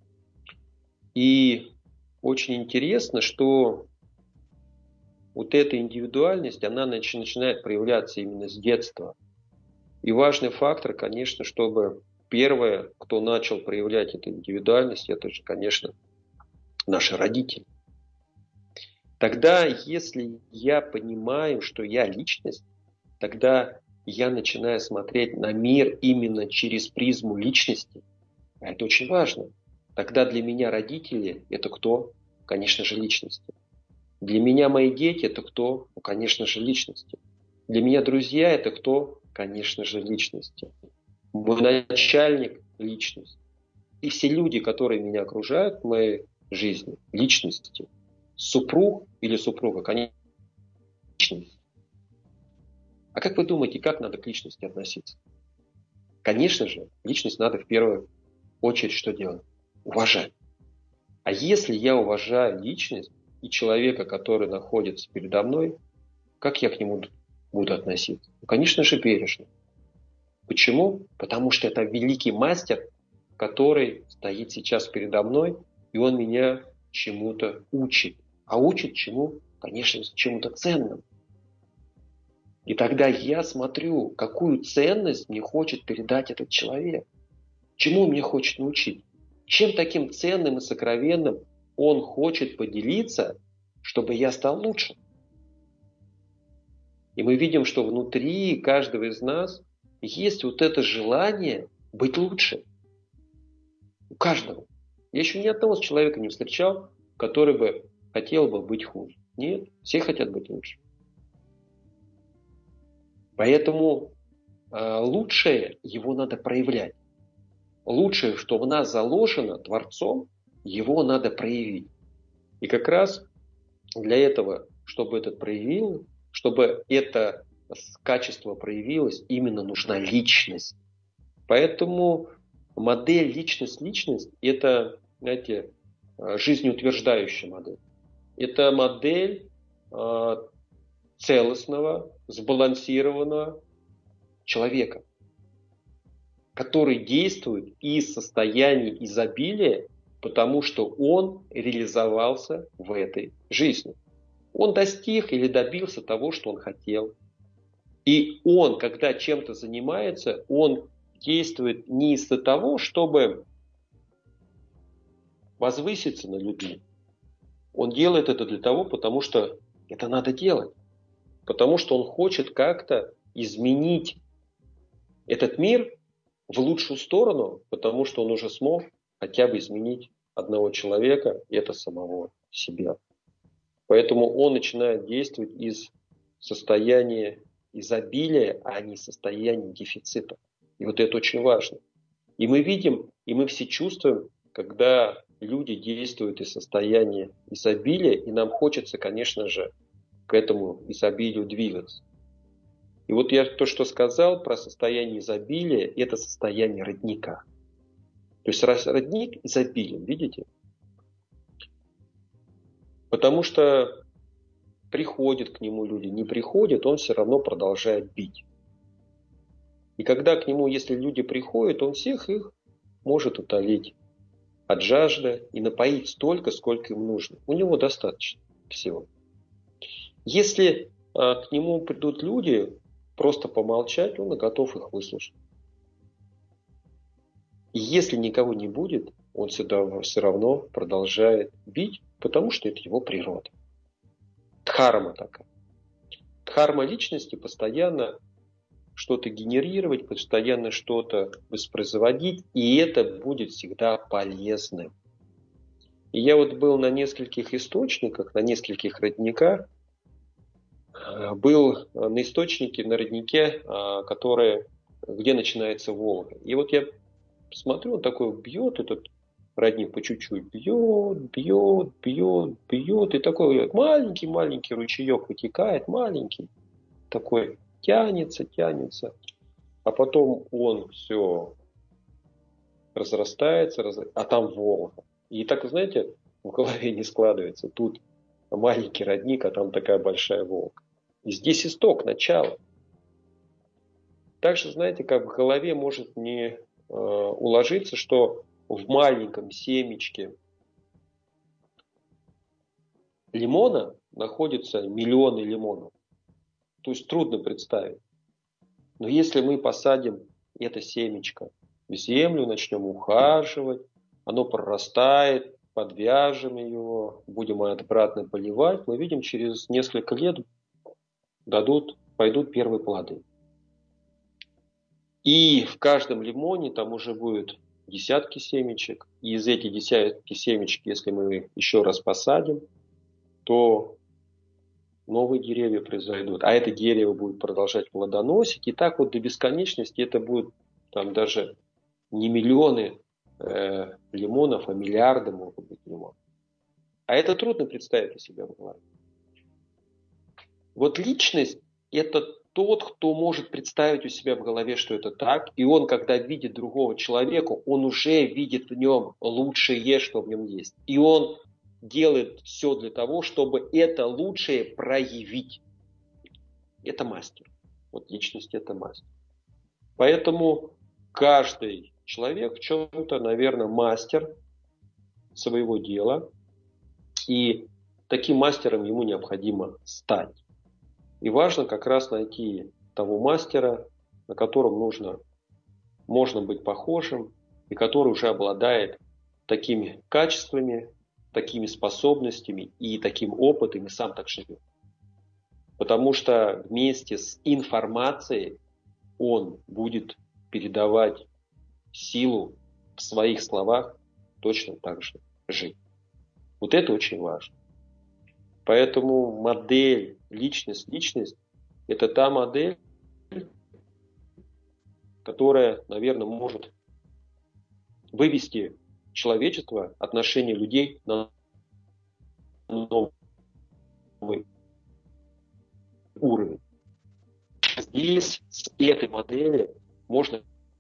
И очень интересно, что вот эта индивидуальность, она начинает проявляться именно с детства. И важный фактор, конечно, чтобы первое, кто начал проявлять эту индивидуальность, это же, конечно, наши родители. Тогда, если я понимаю, что я личность, тогда я начинаю смотреть на мир именно через призму личности. А это очень важно. Тогда для меня родители – это кто? Конечно же, личности. Для меня мои дети – это кто? Ну, конечно же, личности. Для меня друзья – это кто? Конечно же, личности. Мой начальник – личность. И все люди, которые меня окружают в моей жизни, личности. Супруг или супруга, конечно, личность. А как вы думаете, как надо к личности относиться? Конечно же, личность надо в первую очередь что делать? Уважать. А если я уважаю личность и человека, который находится передо мной, как я к нему буду относиться? Ну, конечно же, бережно. Почему? Потому что это великий мастер, который стоит сейчас передо мной, и он меня чему-то учит. А учит чему? Конечно, чему-то ценному. И тогда я смотрю, какую ценность мне хочет передать этот человек, чему он мне хочет научить, чем таким ценным и сокровенным он хочет поделиться, чтобы я стал лучше. И мы видим, что внутри каждого из нас есть вот это желание быть лучше. У каждого. Я еще ни одного человека не встречал, который бы хотел бы быть хуже. Нет, все хотят быть лучше. Поэтому лучшее его надо проявлять. Лучшее, что в нас заложено Творцом, его надо проявить. И как раз для этого, чтобы это качество проявилось, именно нужна личность. Поэтому модель личность – это, знаете, жизнеутверждающая модель. Это модель целостного, сбалансированного человека, который действует из состояния изобилия, потому что он реализовался в этой жизни. Он достиг или добился того, что он хотел. И он, когда чем-то занимается, он действует не из-за того, чтобы возвыситься над людьми. Он делает это для того, потому что это надо делать. Потому что он хочет как-то изменить этот мир в лучшую сторону, потому что он уже смог хотя бы изменить одного человека, и это самого себя. Поэтому он начинает действовать из состояния изобилия, а не состояния дефицита. И вот это очень важно. И мы видим, и мы все чувствуем, когда люди действуют из состояния изобилия, и нам хочется, конечно же, к этому изобилию двигаться. И вот я то, что сказал про состояние изобилия, это состояние родника. То есть родник изобилен, видите? Потому что приходят к нему люди, не приходят, он все равно продолжает бить. И когда к нему, если люди приходят, он всех их может утолить от жажды и напоить столько, сколько им нужно. У него достаточно всего. Если к нему придут люди, просто помолчать, он готов их выслушать. И если никого не будет, он все равно продолжает бить, потому что это его природа. Дхарма такая. Дхарма личности постоянно что-то генерировать, постоянно что-то воспроизводить, и это будет всегда полезным. И я вот был на нескольких источниках, на нескольких родниках. Был на источнике, на роднике, где начинается Волга. И вот я смотрю, он такой бьет этот родник по чуть-чуть, бьет, и такой маленький ручеек вытекает, маленький, такой тянется, а потом он все разрастается, а там Волга. И так, знаете, в голове не складывается. Тут маленький родник, а там такая большая Волга. И здесь исток, начало. Также, знаете, как в голове может не уложиться, что в маленьком семечке лимона находятся миллионы лимонов. То есть трудно представить. Но если мы посадим это семечко в землю, начнем ухаживать, оно прорастает, подвяжем его, будем обратно поливать, мы видим, через несколько лет пойдут первые плоды. И в каждом лимоне там уже будет десятки семечек. И из этих десятки семечек, если мы еще раз посадим, то новые деревья произойдут. А это дерево будет продолжать плодоносить. И так вот до бесконечности это будет там даже не миллионы лимонов, а миллиарды могут быть лимонов. А это трудно представить себе в голове. Вот личность – это тот, кто может представить у себя в голове, что это так. И он, когда видит другого человека, он уже видит в нем лучшее, что в нем есть. И он делает все для того, чтобы это лучшее проявить. Это мастер. Вот личность – это мастер. Поэтому каждый человек в чем-то, наверное, мастер своего дела. И таким мастером ему необходимо стать. И важно как раз найти того мастера, на котором можно быть похожим, и который уже обладает такими качествами, такими способностями и таким опытом, и сам так живет. Потому что вместе с информацией он будет передавать силу в своих словах точно так же жить. Вот это очень важно. Поэтому модель личность – это та модель, которая, наверное, может вывести человечество, отношение людей на новый уровень. Здесь с этой модели можно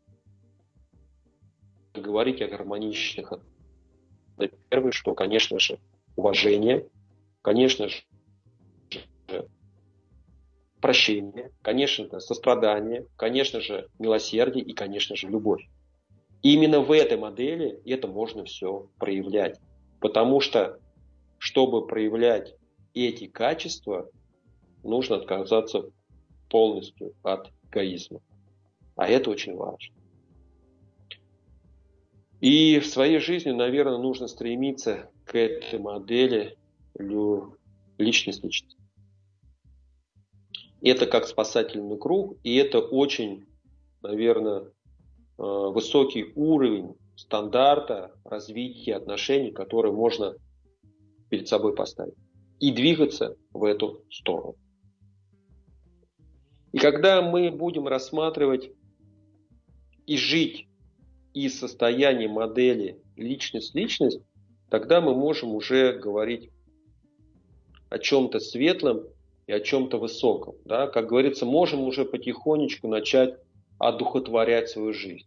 говорить о гармоничных отношениях. Первое, что, конечно же, уважение, конечно же, прощение, конечно же, сострадание, конечно же, милосердие и, конечно же, любовь. И именно в этой модели это можно все проявлять. Потому что, чтобы проявлять эти качества, нужно отказаться полностью от эгоизма. А это очень важно. И в своей жизни, наверное, нужно стремиться к этой модели личность. Это как спасательный круг, и это очень, наверное, высокий уровень стандарта развития отношений, который можно перед собой поставить. И двигаться в эту сторону. И когда мы будем рассматривать и жить из состояния модели личность, тогда мы можем уже говорить о чем-то светлом и о чем-то высоком. Да? Как говорится, можем уже потихонечку начать одухотворять свою жизнь.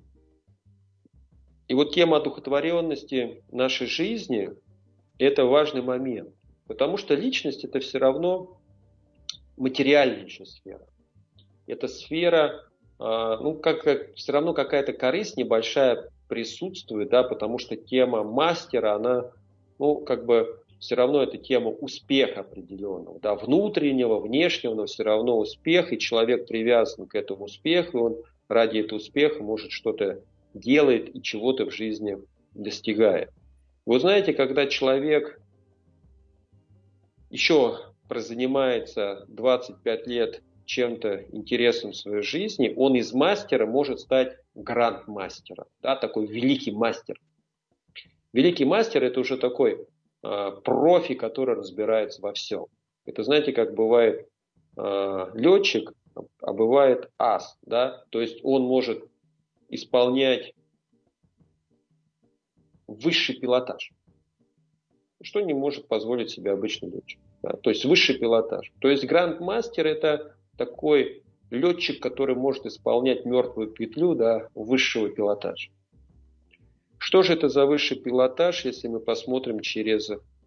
И вот тема одухотворенности нашей жизни – это важный момент. Потому что личность – это все равно материальная еще сфера. Это сфера, все равно какая-то корысть небольшая присутствует, да, потому что тема мастера, она, все равно это тема успеха определенного, да, внутреннего, внешнего, но все равно успех, и человек привязан к этому успеху, и он ради этого успеха может что-то делает и чего-то в жизни достигает. Вы знаете, когда человек еще прозанимается 25 лет чем-то интересным в своей жизни, он из мастера может стать гранд-мастером, да, такой великий мастер. Великий мастер – это уже такой профи, который разбирается во всем. Это, знаете, как бывает летчик, а бывает ас, да, то есть он может исполнять высший пилотаж, что не может позволить себе обычный летчик. Да, то есть высший пилотаж. То есть гранд-мастер – это такой летчик, который может исполнять мертвую петлю, да, высшего пилотажа. Что же это за высший пилотаж, если мы посмотрим через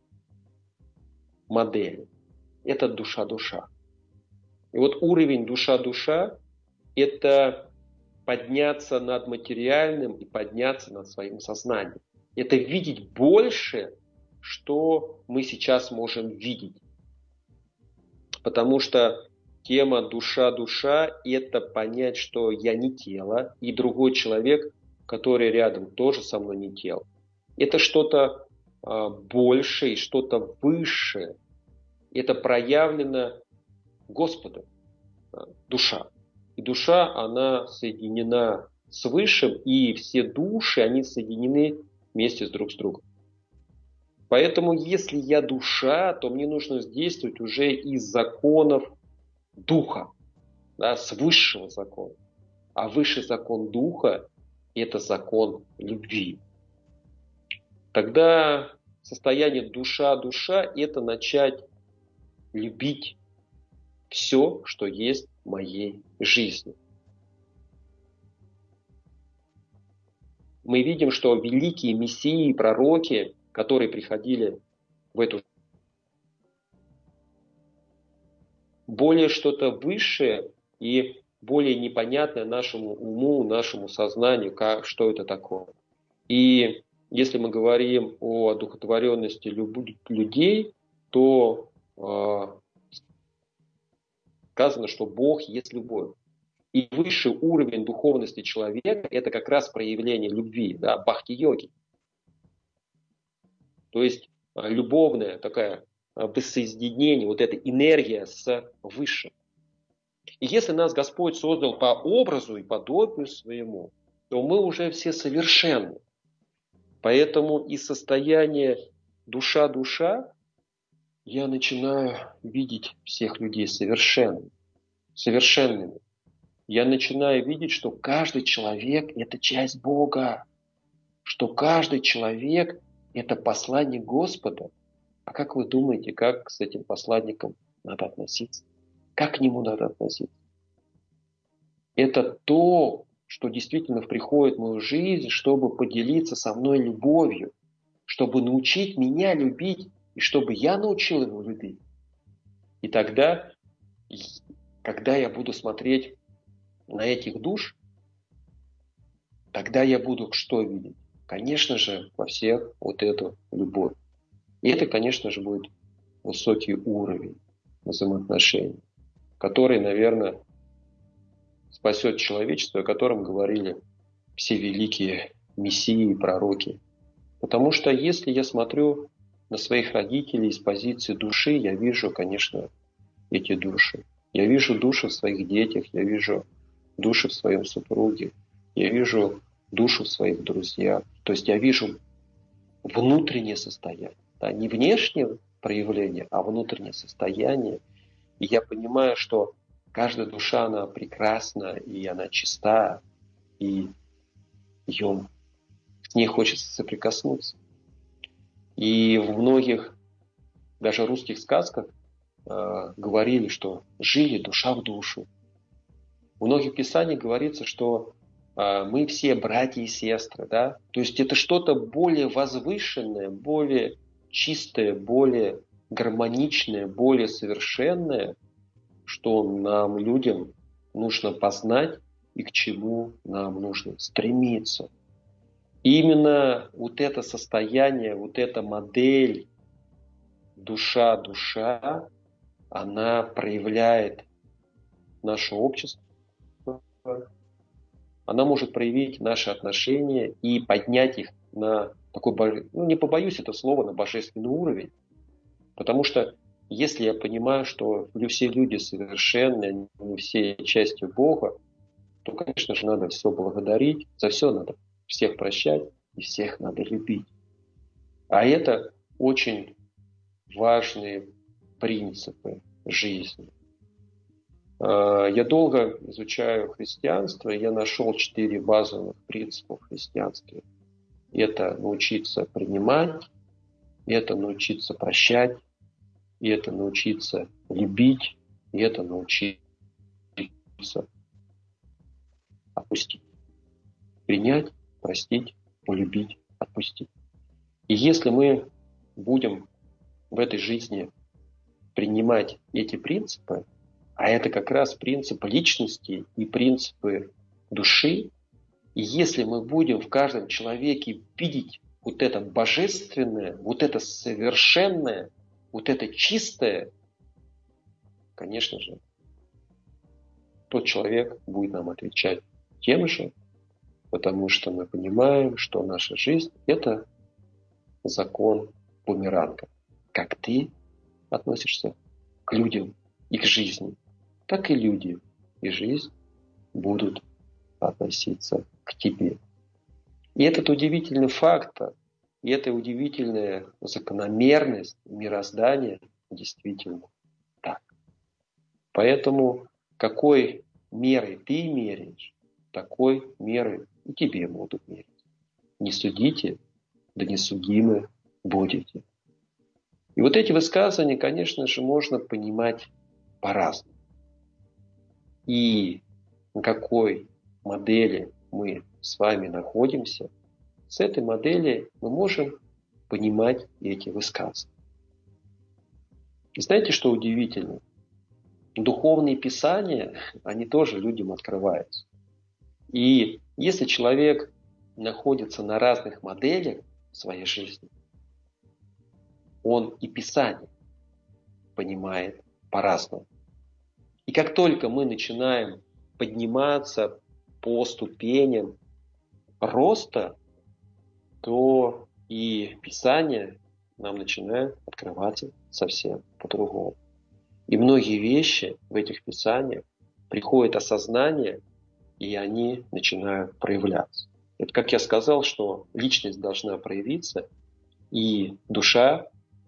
модели? Это душа-душа. И вот уровень душа-душа – это подняться над материальным и подняться над своим сознанием. Это видеть больше, что мы сейчас можем видеть. Потому что тема душа-душа – это понять, что я не тело, и другой человек, который рядом, тоже со мной не тело. Это что-то большее, что-то высшее. Это проявлено Господом, душа. И душа, она соединена с Высшим, и все души, они соединены вместе друг с другом. Поэтому, если я душа, то мне нужно действовать уже из законов Духа, да, с высшего закона. А высший закон Духа – это закон любви. Тогда состояние душа-душа – это начать любить все, что есть в моей жизни. Мы видим, что великие мессии, пророки, которые приходили в эту более что-то высшее и более непонятное нашему уму, нашему сознанию, что это такое. И если мы говорим о одухотворенности людей, то Сказано, что Бог есть любовь. И высший уровень духовности человека – это как раз проявление любви, да, бхакти-йоги. То есть любовное такое воссоединение, вот эта энергия с высшим. И если нас Господь создал по образу и подобию своему, то мы уже все совершенны. Поэтому из состояния душа-душа я начинаю видеть всех людей совершенными. Я начинаю видеть, что каждый человек – это часть Бога, что каждый человек – это посланник Господа. А как вы думаете, как с этим посланником надо относиться? Как к нему надо относиться? Это то, что действительно приходит в мою жизнь, чтобы поделиться со мной любовью, чтобы научить меня любить, и чтобы я научил его любить. И тогда, когда я буду смотреть на этих душ, тогда я буду что видеть? Конечно же, во всех вот эту любовь. И это, конечно же, будет высокий уровень взаимоотношений, который, наверное, спасет человечество, о котором говорили все великие мессии и пророки. Потому что если я смотрю на своих родителей с позиции души, я вижу, конечно, эти души. Я вижу души в своих детях, я вижу души в своем супруге, я вижу душу в своих друзьях. То есть я вижу внутреннее состояние. Да, не внешнее проявление, а внутреннее состояние. И я понимаю, что каждая душа, она прекрасна, и она чиста, и с ней хочется соприкоснуться. И в многих, даже русских сказках, говорили, что жили душа в душу. В многих писаниях говорится, что мы все братья и сестры. Да? То есть это что-то более возвышенное, более чистое, более гармоничное, более совершенное, что нам, людям, нужно познать и к чему нам нужно стремиться. И именно вот это состояние, вот эта модель душа-душа, она проявляет наше общество, она может проявить наши отношения и поднять их на такой, не побоюсь это слова, на божественный уровень. Потому что если я понимаю, что все люди совершенны, они все частью Бога, то, конечно же, надо все благодарить, за все надо всех прощать и всех надо любить. А это очень важные принципы жизни. Я долго изучаю христианство, и я нашел 4 базовых принципа христианских. Это научиться принимать, это научиться прощать, и это научиться любить, и это научиться отпустить. Принять, простить, полюбить, отпустить. И если мы будем в этой жизни принимать эти принципы, а это как раз принципы личности и принципы души, и если мы будем в каждом человеке видеть вот это божественное, вот это совершенное, вот это чистое, конечно же, тот человек будет нам отвечать тем же, потому что мы понимаем, что наша жизнь – это закон бумеранга. Как ты относишься к людям и к жизни, так и люди и жизнь будут относиться к тебе. И этот удивительный факт, и эта удивительная закономерность мироздания действительно так. Поэтому какой мерой ты меряешь, такой мерой и тебе будут мерить. Не судите, да не судимы будете. И вот эти высказывания, конечно же, можно понимать по-разному. И на какой модели мы с вами находимся, с этой модели мы можем понимать эти высказывания. И знаете, что удивительно? Духовные писания, они тоже людям открываются. И если человек находится на разных моделях в своей жизни, он и Писание понимает по-разному. И как только мы начинаем подниматься по ступеням роста, то и Писание нам начинает открываться совсем по-другому. И многие вещи в этих Писаниях приходит осознание, и они начинают проявляться. Это, как я сказал, что личность должна проявиться, и душа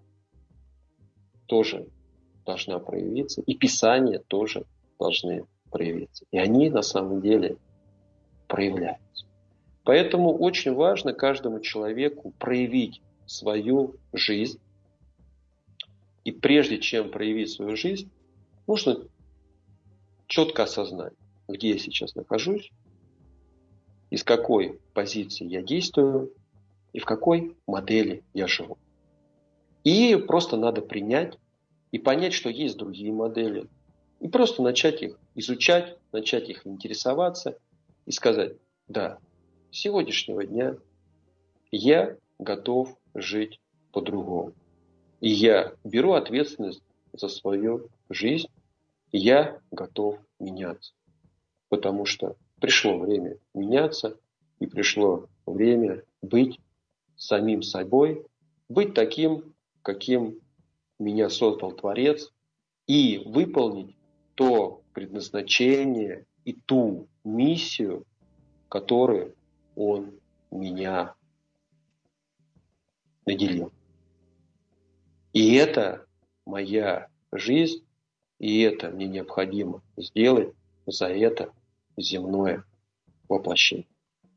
тоже должна проявиться, и Писания тоже должны проявиться. И они на самом деле проявляются. Поэтому очень важно каждому человеку проявить свою жизнь. И прежде чем проявить свою жизнь, нужно четко осознать, где я сейчас нахожусь, из какой позиции я действую и в какой модели я живу. И просто надо принять и понять, что есть другие модели. И просто начать их изучать, начать их интересоваться и сказать: да, с сегодняшнего дня я готов жить по-другому. И я беру ответственность за свою жизнь, и я готов меняться. Потому что пришло время меняться, и пришло время быть самим собой, быть таким, каким меня создал Творец, и выполнить то предназначение и ту миссию, которую Он меня наделил. И это моя жизнь, и это мне необходимо сделать за это земное воплощение.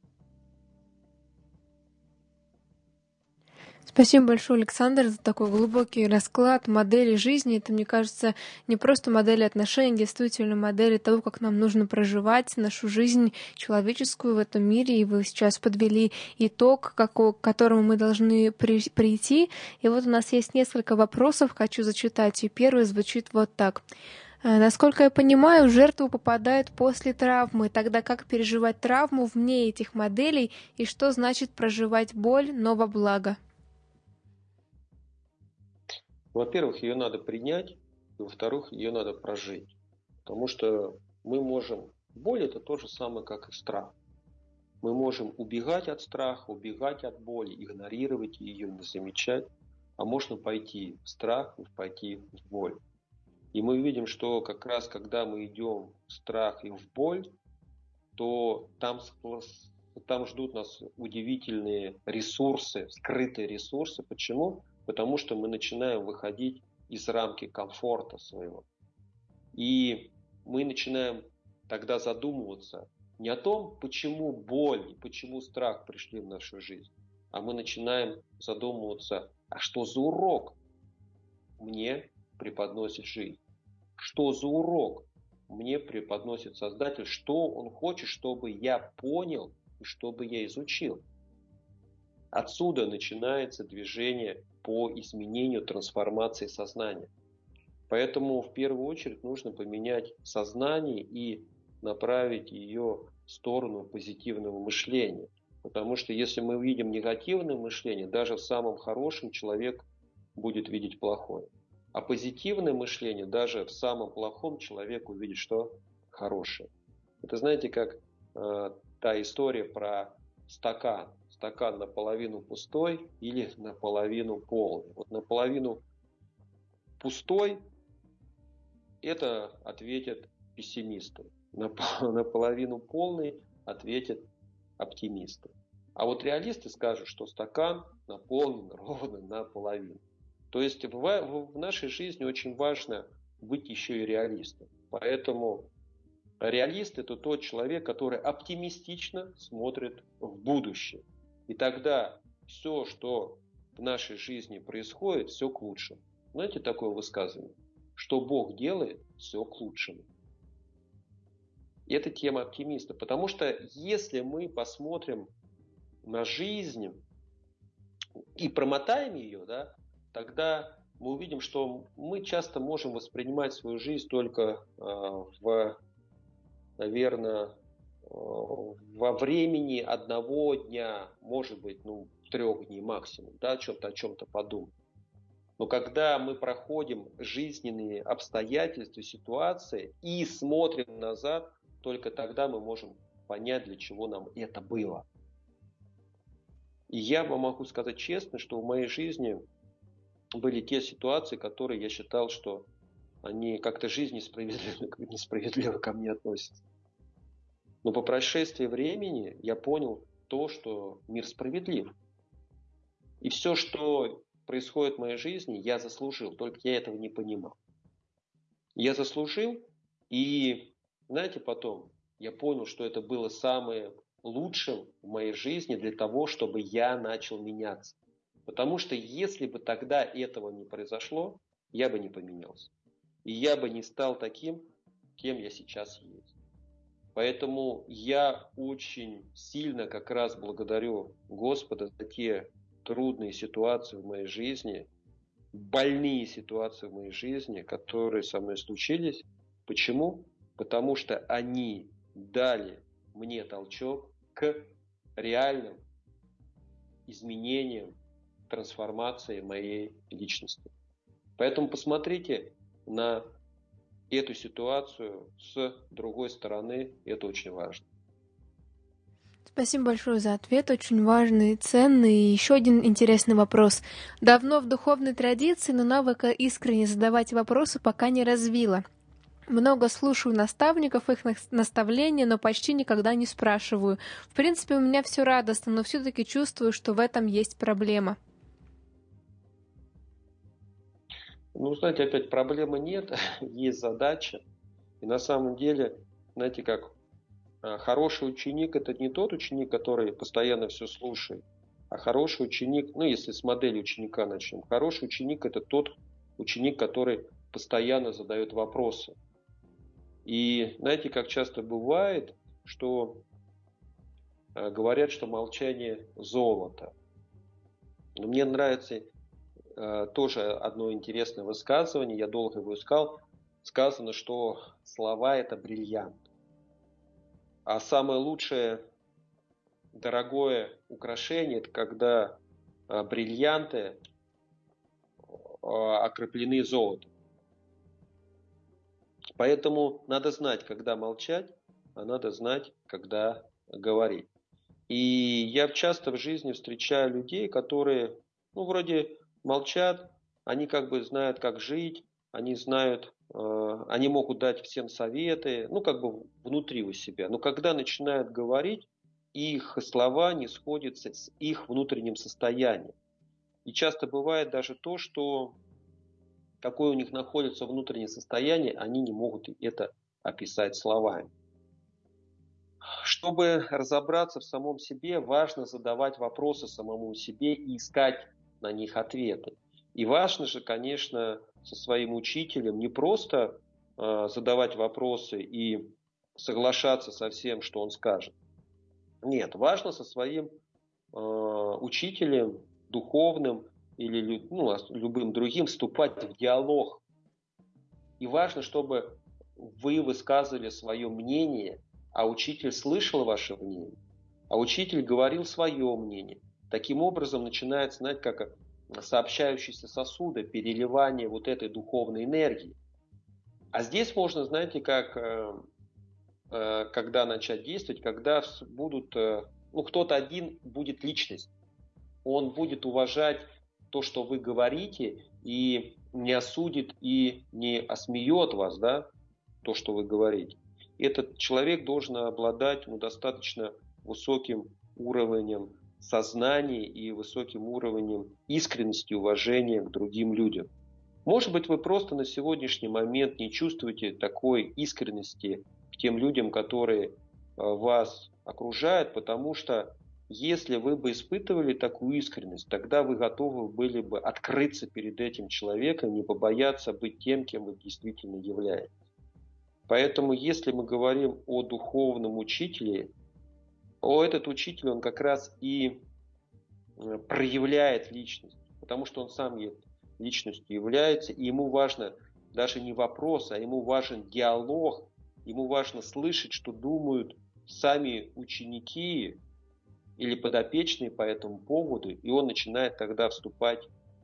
Спасибо большое, Александр, за такой глубокий расклад модели жизни. Это, мне кажется, не просто модели отношений, действительно модели того, как нам нужно проживать нашу жизнь человеческую в этом мире. И вы сейчас подвели итог, к которому мы должны прийти. И вот у нас есть несколько вопросов, хочу зачитать. И первый звучит вот так. Насколько я понимаю, в жертву попадают после травмы. Тогда как переживать травму вне этих моделей и что значит проживать боль, но во благо? Во-первых, ее надо принять, и во-вторых, ее надо прожить. Потому что мы можем... Боль – это то же самое, как и страх. Мы можем убегать от страха, убегать от боли, игнорировать ее, не замечать. А можно пойти в страх, пойти в боль. И мы видим, что как раз когда мы идем в страх и в боль, то там ждут нас удивительные ресурсы, скрытые ресурсы. Почему? Потому что мы начинаем выходить из рамки комфорта своего. И мы начинаем тогда задумываться не о том, почему боль и почему страх пришли в нашу жизнь, а мы начинаем задумываться, а что за урок мне преподносит жизнь? Что за урок мне преподносит Создатель? Что Он хочет, чтобы я понял и чтобы я изучил? Отсюда начинается движение по изменению, трансформации сознания. Поэтому в первую очередь нужно поменять сознание и направить ее в сторону позитивного мышления. Потому что если мы видим негативное мышление, даже в самом хорошем человек будет видеть плохое. А позитивное мышление даже в самом плохом человек увидит, что хорошее. Это знаете, как та история про стакан. Стакан наполовину пустой или наполовину полный. Вот наполовину пустой это ответят пессимисты. Наполовину полный ответят оптимисты. А вот реалисты скажут, что стакан наполнен ровно наполовину. То есть в нашей жизни очень важно быть еще и реалистом. Поэтому реалист – это тот человек, который оптимистично смотрит в будущее. И тогда все, что в нашей жизни происходит, все к лучшему. Знаете такое высказывание? Что Бог делает, все к лучшему. И это тема оптимиста. Потому что если мы посмотрим на жизнь и промотаем ее, да, тогда мы увидим, что мы часто можем воспринимать свою жизнь только наверное, во времени одного дня, может быть, 3 дней максимум, да, о чем-то подумать. Но когда мы проходим жизненные обстоятельства, ситуации и смотрим назад, только тогда мы можем понять, для чего нам это было. И я вам могу сказать честно, что в моей жизни были те ситуации, которые я считал, что они как-то жизнь несправедливо ко мне относятся. Но по прошествии времени я понял то, что мир справедлив. И все, что происходит в моей жизни, я заслужил, только я этого не понимал. Я заслужил, и, знаете, потом я понял, что это было самое лучшее в моей жизни для того, чтобы я начал меняться. Потому что если бы тогда этого не произошло, я бы не поменялся. И я бы не стал таким, кем я сейчас есть. Поэтому я очень сильно как раз благодарю Господа за те трудные ситуации в моей жизни, больные ситуации в моей жизни, которые со мной случились. Почему? Потому что они дали мне толчок к реальным изменениям, трансформации моей личности. Поэтому посмотрите на эту ситуацию с другой стороны, это очень важно. Спасибо большое за ответ, очень важный и ценный. И еще один интересный вопрос. Давно в духовной традиции, но навыка искренне задавать вопросы пока не развила. Много слушаю наставников, их наставления, но почти никогда не спрашиваю. В принципе, у меня все радостно, но все-таки чувствую, что в этом есть проблема. Ну, знаете, опять проблемы нет, есть задача. И на самом деле, знаете, как хороший ученик – это не тот ученик, который постоянно все слушает, а хороший ученик, ну, если с модели ученика начнем, хороший ученик – это тот ученик, который постоянно задает вопросы. И знаете, как часто бывает, что говорят, что молчание – золото. Но мне нравится тоже одно интересное высказывание, я долго его искал. Сказано, что слова – это бриллиант. А самое лучшее, дорогое украшение – это когда бриллианты окроплены золотом. Поэтому надо знать, когда молчать, а надо знать, когда говорить. И я часто в жизни встречаю людей, которые, ну, вроде молчат, они как бы знают, как жить, они знают, они могут дать всем советы, ну, как бы внутри у себя. Но когда начинают говорить, их слова не сходятся с их внутренним состоянием. И часто бывает даже то, что какое у них находится внутреннее состояние, они не могут это описать словами. Чтобы разобраться в самом себе, важно задавать вопросы самому себе и искать на них ответы. И важно же, конечно, со своим учителем не просто задавать вопросы и соглашаться со всем, что он скажет. Нет, важно со своим учителем духовным или любым другим вступать в диалог. И важно, чтобы вы высказывали свое мнение, а учитель слышал ваше мнение, а учитель говорил свое мнение. Таким образом начинается, знаете, как сообщающиеся сосуды, переливание вот этой духовной энергии. А здесь можно, знаете, как когда начать действовать, когда будут, кто-то один будет личность. Он будет уважать то, что вы говорите, и не осудит, и не осмеет вас, да, то, что вы говорите. Этот человек должен обладать достаточно высоким уровнем сознания и высоким уровнем искренности и уважения к другим людям. Может быть, вы просто на сегодняшний момент не чувствуете такой искренности к тем людям, которые вас окружают, потому что если вы бы испытывали такую искренность, тогда вы готовы были бы открыться перед этим человеком, не побояться быть тем, кем вы действительно являетесь. Поэтому, если мы говорим о духовном учителе, этот учитель, он как раз и проявляет личность, потому что он сам личностью является, и ему важно даже не вопрос, а ему важен диалог, ему важно слышать, что думают сами ученики или подопечные по этому поводу, и он начинает тогда вступать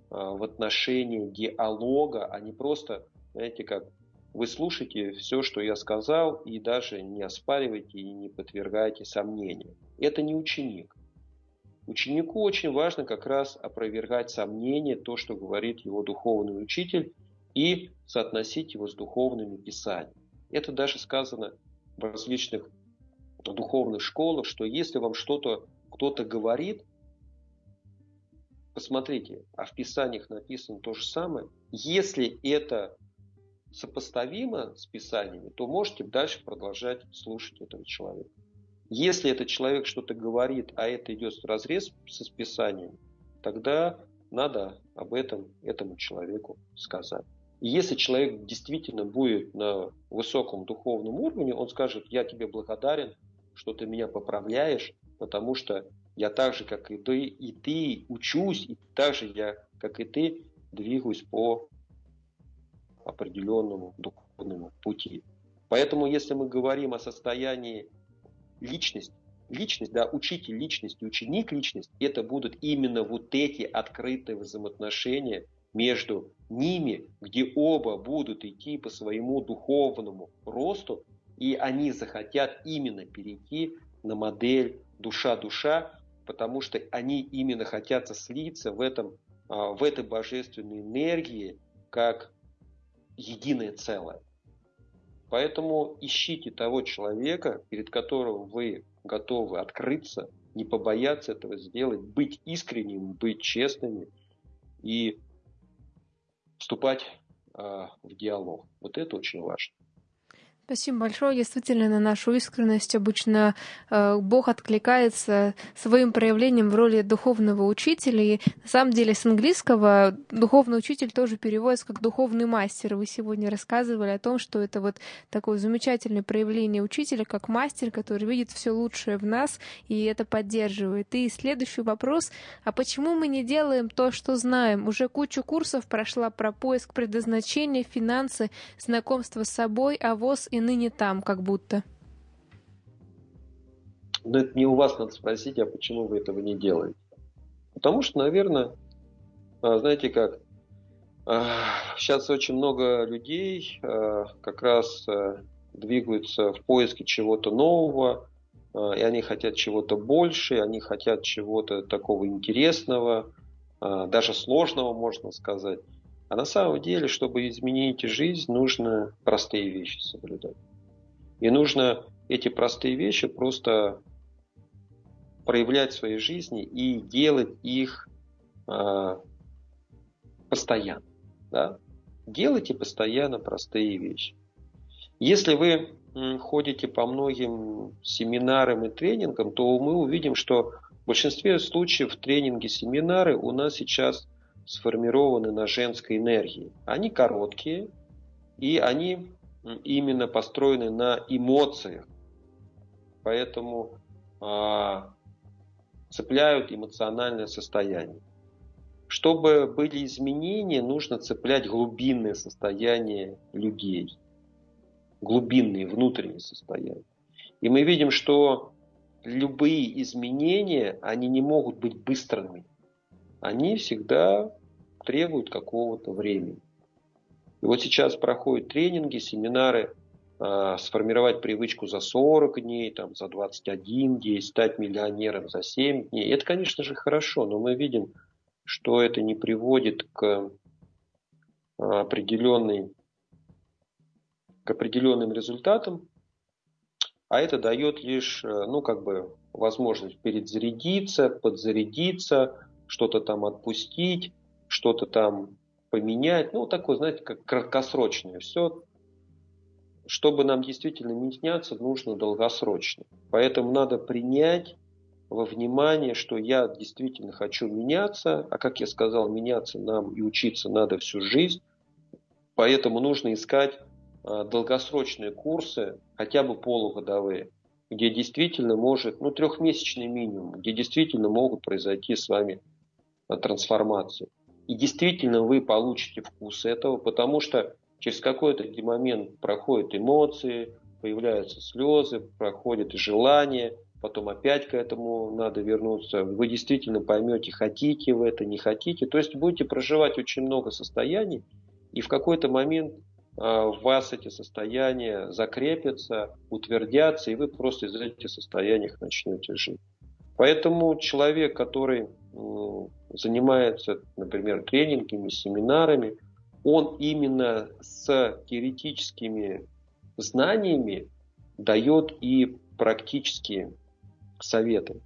в отношении диалога, а не просто, знаете, как вы слушаете все, что я сказал, и даже не оспариваете и не подвергаете сомнению. Это не ученик. Ученику очень важно как раз опровергать сомнения, то, что говорит его духовный учитель, и соотносить его с духовными писаниями. Это даже сказано в различных духовных школах, что если вам что-то кто-то говорит, посмотрите, а в Писаниях написано то же самое. Если это сопоставимо с Писаниями, то можете дальше продолжать слушать этого человека. Если этот человек что-то говорит, а это идет вразрез с Писанием, тогда надо об этом этому человеку сказать. И если человек действительно будет на высоком духовном уровне, он скажет: я тебе благодарен, что ты меня поправляешь, потому что я так же, как и ты учусь, и так же я, как и ты, двигаюсь по определенному духовному пути. Поэтому, если мы говорим о состоянии личность, да, учитель личности, ученик личность, это будут именно вот эти открытые взаимоотношения между ними, где оба будут идти по своему духовному росту, и они захотят именно перейти на модель душа-душа, потому что они именно хотят слиться в этой божественной энергии как единое целое. Поэтому ищите того человека, перед которым вы готовы открыться, не побояться этого сделать, быть искренним, быть честными и вступать в диалог. Вот это очень важно. Спасибо большое. Действительно, на нашу искренность обычно Бог откликается своим проявлением в роли духовного учителя. И на самом деле с английского духовный учитель тоже переводится как духовный мастер. Вы сегодня рассказывали о том, что это вот такое замечательное проявление учителя, как мастер, который видит все лучшее в нас и это поддерживает. И следующий вопрос: а почему мы не делаем то, что знаем? Уже кучу курсов прошла про поиск предназначения, финансы, знакомство с собой, АВОС и ныне там, как будто. Но это не у вас надо спросить, а почему вы этого не делаете? Потому что, наверное, знаете как, сейчас очень много людей как раз двигаются в поиске чего-то нового, и они хотят чего-то больше, они хотят чего-то такого интересного, даже сложного, можно сказать. А на самом деле, чтобы изменить жизнь, нужно простые вещи соблюдать. И нужно эти простые вещи просто проявлять в своей жизни и делать их постоянно. Да? Делайте постоянно простые вещи. Если вы ходите по многим семинарам и тренингам, то мы увидим, что в большинстве случаев тренинги, семинары у нас сейчас сформированы на женской энергии. Они короткие, и они именно построены на эмоциях. Поэтому цепляют эмоциональное состояние. Чтобы были изменения, нужно цеплять глубинное состояние людей. Глубинные, внутренние состояния. И мы видим, что любые изменения, они не могут быть быстрыми. Они всегда требуют какого-то времени. И вот сейчас проходят тренинги, семинары, сформировать привычку за 40 дней, там, за 21 день, стать миллионером за 7 дней. Это, конечно же, хорошо, но мы видим, что это не приводит к определенным результатам, а это дает лишь возможность перезарядиться, подзарядиться, что-то там отпустить, что-то там поменять. Такое, знаете, как краткосрочное все. Чтобы нам действительно меняться, нужно долгосрочно. Поэтому надо принять во внимание, что я действительно хочу меняться, а как я сказал, меняться нам и учиться надо всю жизнь. Поэтому нужно искать долгосрочные курсы, хотя бы полугодовые, где действительно может, трехмесячный минимум, где действительно могут произойти с вами трансформации. И действительно вы получите вкус этого, потому что через какой-то момент проходят эмоции, появляются слезы, проходят и желания, потом опять к этому надо вернуться. Вы действительно поймете, хотите вы это, не хотите. То есть будете проживать очень много состояний, и в какой-то момент в вас эти состояния закрепятся, утвердятся, и вы просто из этих состояний начнете жить. Поэтому человек, который занимается, например, тренингами, семинарами, он именно с теоретическими знаниями дает и практические советы.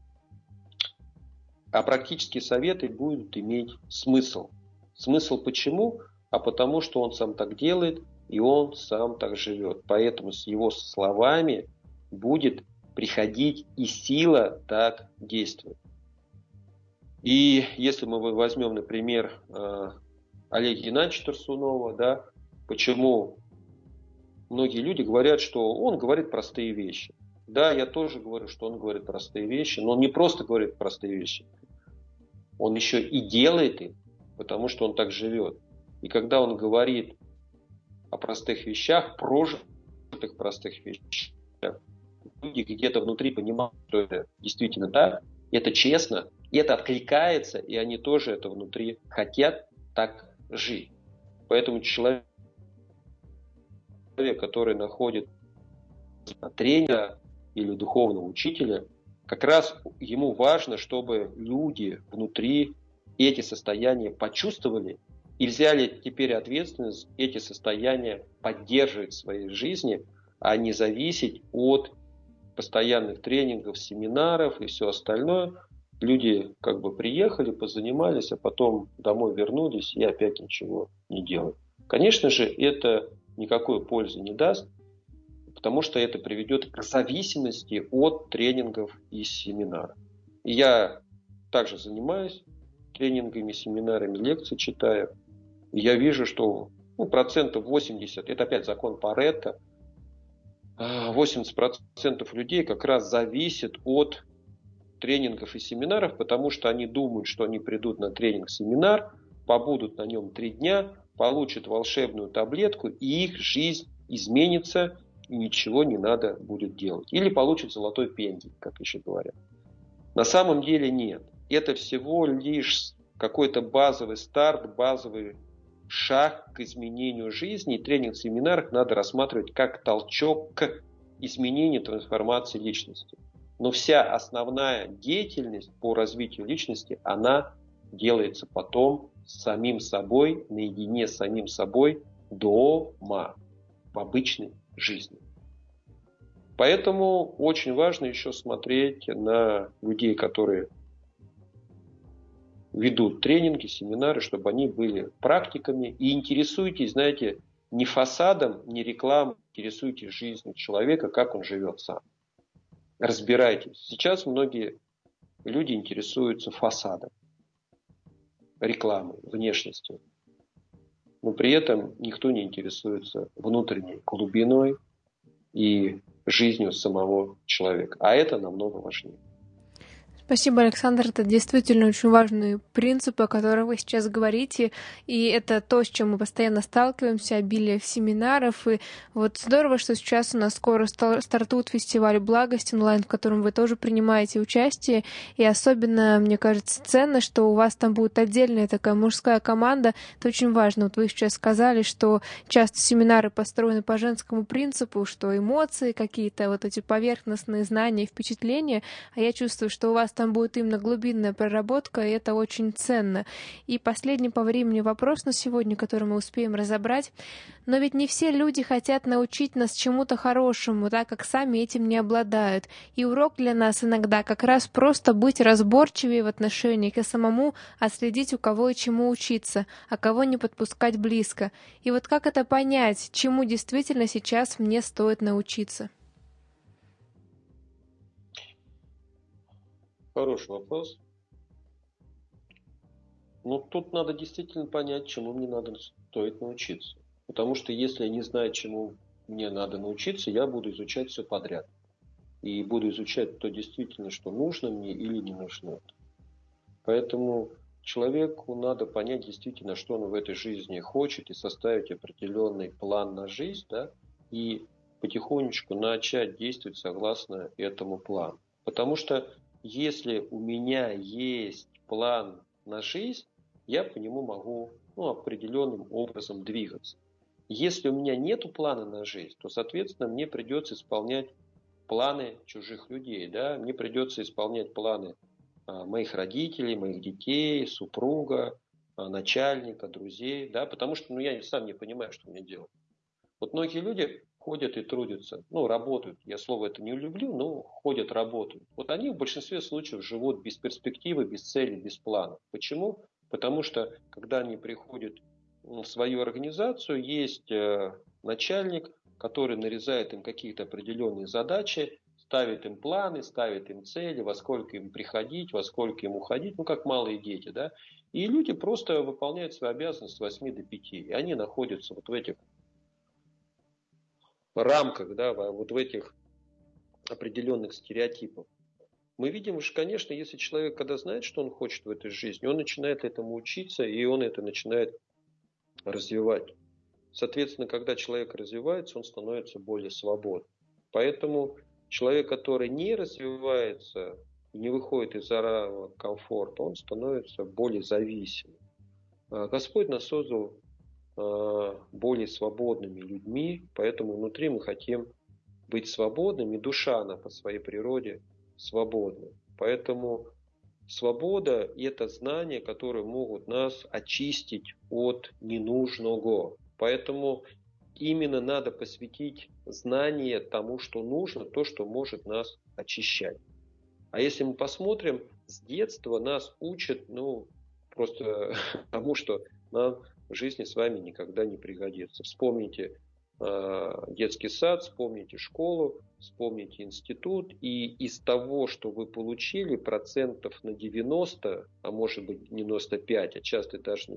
А практические советы будут иметь смысл. Смысл почему? А потому что он сам так делает, и он сам так живет. Поэтому с его словами будет приходить и сила так действовать. И если мы возьмем, например, Олега Геннадьевича Тарсунова, да, почему многие люди говорят, что он говорит простые вещи. Да, я тоже говорю, что он говорит простые вещи, но он не просто говорит простые вещи, он еще и делает их, потому что он так живет. И когда он говорит о простых вещах, прожитых простых вещах, люди где-то внутри понимают, что это действительно так, это честно, и это откликается, и они тоже это внутри хотят так жить. Поэтому человек, который находит тренера или духовного учителя, как раз ему важно, чтобы люди внутри эти состояния почувствовали и взяли теперь ответственность эти состояния поддерживать в своей жизни, а не зависеть от постоянных тренингов, семинаров и все остальное. Люди как бы приехали, позанимались, а потом домой вернулись и опять ничего не делают. Конечно же, это никакой пользы не даст, потому что это приведет к зависимости от тренингов и семинаров. И я также занимаюсь тренингами, семинарами, лекции читаю. И я вижу, что процентов 80, это опять закон Паретто, 80% людей как раз зависят от тренингов и семинаров, потому что они думают, что они придут на тренинг-семинар, побудут на нем 3 дня, получат волшебную таблетку, и их жизнь изменится, и ничего не надо будет делать. Или получат золотой пендель, как еще говорят. На самом деле нет. Это всего лишь какой-то базовый старт, базовый шаг к изменению жизни. И тренинг в семинарах надо рассматривать как толчок к изменению, трансформации личности. Но вся основная деятельность по развитию личности, она делается потом с самим собой, наедине с самим собой, дома, в обычной жизни. Поэтому очень важно еще смотреть на людей, которые ведут тренинги, семинары, чтобы они были практиками. И интересуйтесь, знаете, не фасадом, не рекламой, интересуйтесь жизнью человека, как он живет сам. Разбирайтесь. Сейчас многие люди интересуются фасадом, рекламой, внешностью. Но при этом никто не интересуется внутренней глубиной и жизнью самого человека. А это намного важнее. Спасибо, Александр. Это действительно очень важные принципы, о которых вы сейчас говорите. И это то, с чем мы постоянно сталкиваемся, обилие семинаров. И вот здорово, что сейчас у нас скоро стартует фестиваль «Благость» онлайн, в котором вы тоже принимаете участие. И особенно, мне кажется, ценно, что у вас там будет отдельная такая мужская команда. Это очень важно. Вот вы сейчас сказали, что часто семинары построены по женскому принципу, что эмоции какие-то, вот эти поверхностные знания, впечатления. А я чувствую, что у вас там будет именно глубинная проработка, и это очень ценно. И последний по времени вопрос на сегодня, который мы успеем разобрать. Но ведь не все люди хотят научить нас чему-то хорошему, так как сами этим не обладают. И урок для нас иногда как раз просто быть разборчивее в отношениях и самому отследить, у кого и чему учиться, а кого не подпускать близко. И вот как это понять, чему действительно сейчас мне стоит научиться? Хороший вопрос. Но тут надо действительно понять, чему мне стоит научиться. Потому что если я не знаю, чему мне надо научиться, я буду изучать все подряд. И буду изучать то действительно, что нужно мне или не нужно. Поэтому человеку надо понять действительно, что он в этой жизни хочет, и составить определенный план на жизнь, да, и потихонечку начать действовать согласно этому плану. Потому что если у меня есть план на жизнь, я по нему могу определенным образом двигаться. Если у меня нет плана на жизнь, то, соответственно, мне придется исполнять планы чужих людей. Да? Мне придется исполнять планы моих родителей, моих детей, супруга, начальника, друзей. Да? Потому что я сам не понимаю, что мне делать. Вот многие люди ходят и трудятся, работают. Я слово это не люблю, но ходят, работают. Вот они в большинстве случаев живут без перспективы, без цели, без плана. Почему? Потому что, когда они приходят в свою организацию, есть начальник, который нарезает им какие-то определенные задачи, ставит им планы, ставит им цели, во сколько им приходить, во сколько им уходить, как малые дети, да. И люди просто выполняют свои обязанности с 8 до 5. И они находятся вот в этих рамках, да, вот в этих определенных стереотипах. Мы видим, что, конечно, если человек, когда знает, что он хочет в этой жизни, он начинает этому учиться, и он это начинает развивать. Соответственно, когда человек развивается, он становится более свободным. Поэтому человек, который не развивается, не выходит из зоны комфорта, он становится более зависимым. Господь нас создал более свободными людьми, поэтому внутри мы хотим быть свободными, душа она по своей природе свободна. Поэтому свобода – это знания, которые могут нас очистить от ненужного. Поэтому именно надо посвятить знание тому, что нужно, то, что может нас очищать. А если мы посмотрим, с детства нас учат, просто тому, что нам в жизни с вами никогда не пригодится. Вспомните детский сад, вспомните школу, вспомните институт, и из того, что вы получили, процентов на 90, а может быть 95, а часто даже на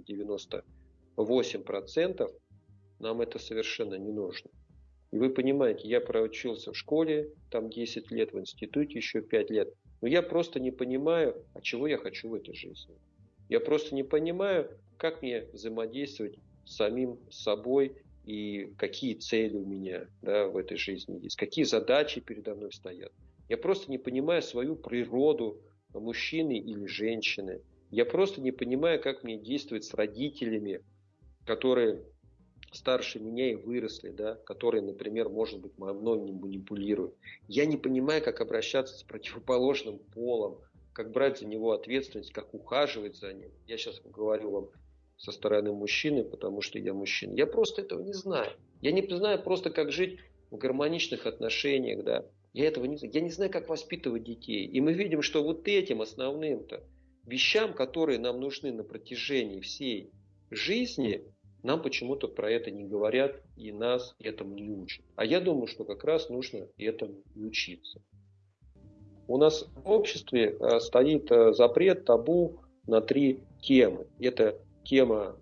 98%, нам это совершенно не нужно. И вы понимаете, я проучился в школе, там 10 лет, в институте еще 5 лет, но я просто не понимаю, чего я хочу в этой жизни. Я просто не понимаю, как мне взаимодействовать с самим собой и какие цели у меня в этой жизни есть, какие задачи передо мной стоят. Я просто не понимаю свою природу мужчины или женщины. Я просто не понимаю, как мне действовать с родителями, которые старше меня и выросли, которые, например, может быть, мной не манипулируют. Я не понимаю, как обращаться с противоположным полом, как брать за него ответственность, как ухаживать за ним. Я сейчас говорю вам со стороны мужчины, потому что я мужчина. Я просто этого не знаю. Я не знаю просто, как жить в гармоничных отношениях. Я этого не знаю. Я не знаю, как воспитывать детей. И мы видим, что вот этим основным-то вещам, которые нам нужны на протяжении всей жизни, нам почему-то про это не говорят и нас этому не учат. А я думаю, что как раз нужно этому и учиться. У нас в обществе стоит запрет, табу на 3 темы. Это тема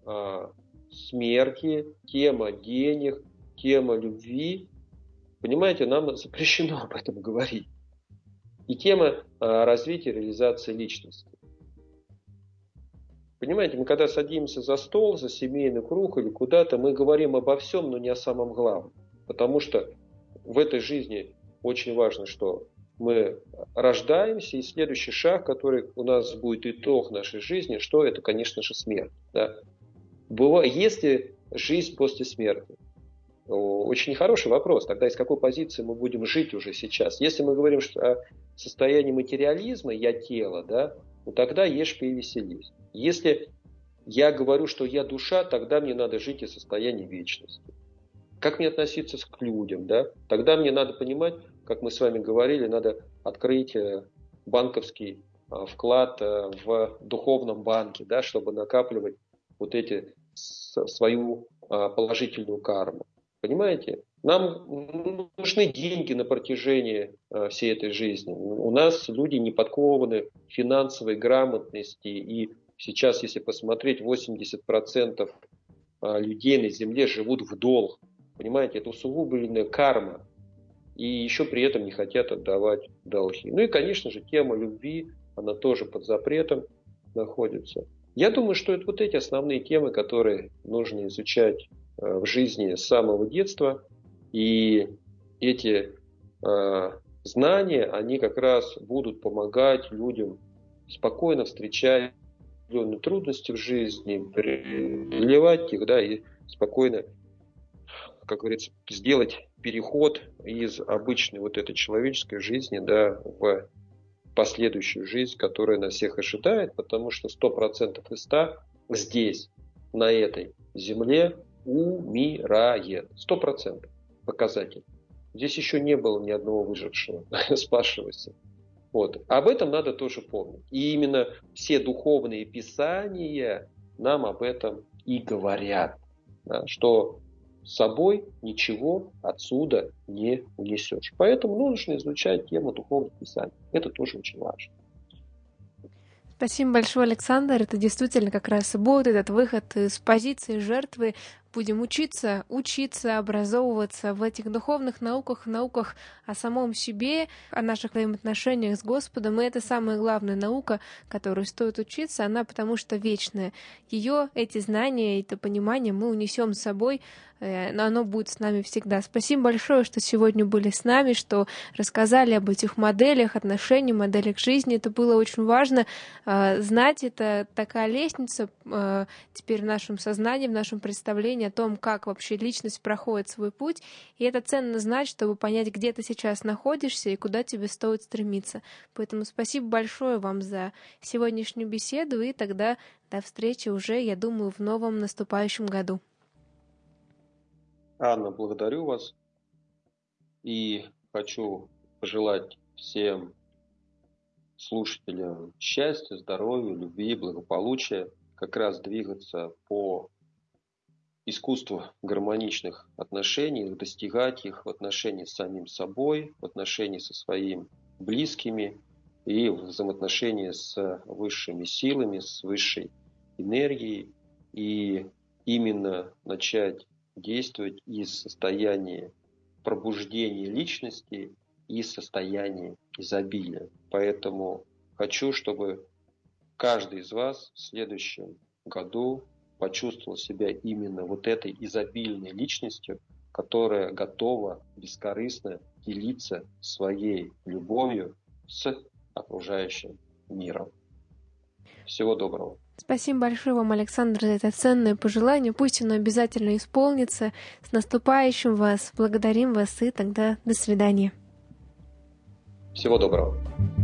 смерти, тема денег, тема любви. Понимаете, нам запрещено об этом говорить. И тема развития, реализации личности. Понимаете, мы когда садимся за стол, за семейный круг или куда-то, мы говорим обо всем, но не о самом главном. Потому что в этой жизни очень важно, что мы рождаемся, и следующий шаг, который у нас будет итог нашей жизни, что это, конечно же, смерть. Есть ли жизнь после смерти? Очень хороший вопрос. Тогда из какой позиции мы будем жить уже сейчас? Если мы говорим о состоянии материализма, я тело, тогда ешь, пей, веселись. Если я говорю, что я душа, тогда мне надо жить в состоянии вечности. Как мне относиться к людям? Тогда мне надо понимать, как мы с вами говорили, надо открыть банковский вклад в духовном банке, чтобы накапливать вот эти свою положительную карму. Понимаете? Нам нужны деньги на протяжении всей этой жизни. У нас люди не подкованы в финансовой грамотности. И сейчас, если посмотреть, 80% людей на Земле живут в долг. Понимаете, это усугубленная карма. И еще при этом не хотят отдавать долги. И, конечно же, тема любви, она тоже под запретом находится. Я думаю, что это вот эти основные темы, которые нужно изучать в жизни с самого детства. И эти знания, они как раз будут помогать людям спокойно встречать определенные трудности в жизни, преодолевать их, да, и спокойно, как говорится, сделать переход из обычной вот этой человеческой жизни, да, в последующую жизнь, которая нас всех ожидает, потому что 100% из 100 здесь, на этой земле, умирает. 100% показатель. Здесь еще не было ни одного выжившего, спасшегося. Вот. Об этом надо тоже помнить. И именно все духовные писания нам об этом и говорят, да, что с собой ничего отсюда не унесешь. Поэтому нужно изучать тему духовных писаний. Это тоже очень важно. Спасибо большое, Александр. Это действительно как раз и будет этот выход из позиции жертвы. Будем учиться, образовываться в этих духовных науках, науках о самом себе, о наших взаимоотношениях с Господом. И это самая главная наука, которую стоит учиться, она потому что вечная. Ее, эти знания, это понимание мы унесем с собой, но оно будет с нами всегда. Спасибо большое, что сегодня были с нами, что рассказали об этих моделях отношений, моделях жизни. Это было очень важно знать. Это такая лестница теперь в нашем сознании, в нашем представлении о том, как вообще личность проходит свой путь. И это ценно знать, чтобы понять, где ты сейчас находишься и куда тебе стоит стремиться. Поэтому спасибо большое вам за сегодняшнюю беседу, и тогда до встречи уже, я думаю, в новом наступающем году. Анна, благодарю вас и хочу пожелать всем слушателям счастья, здоровья, любви, благополучия, как раз двигаться по искусству гармоничных отношений, достигать их в отношении с самим собой, в отношении со своими близкими и в взаимоотношении с высшими силами, с высшей энергией, и именно начать действовать из состояния пробуждения личности и состояния изобилия. Поэтому хочу, чтобы каждый из вас в следующем году почувствовал себя именно вот этой изобильной личностью, которая готова бескорыстно делиться своей любовью с окружающим миром. Всего доброго. Спасибо большое вам, Александр, за это ценное пожелание. Пусть оно обязательно исполнится. С наступающим вас. Благодарим вас, и тогда до свидания. Всего доброго.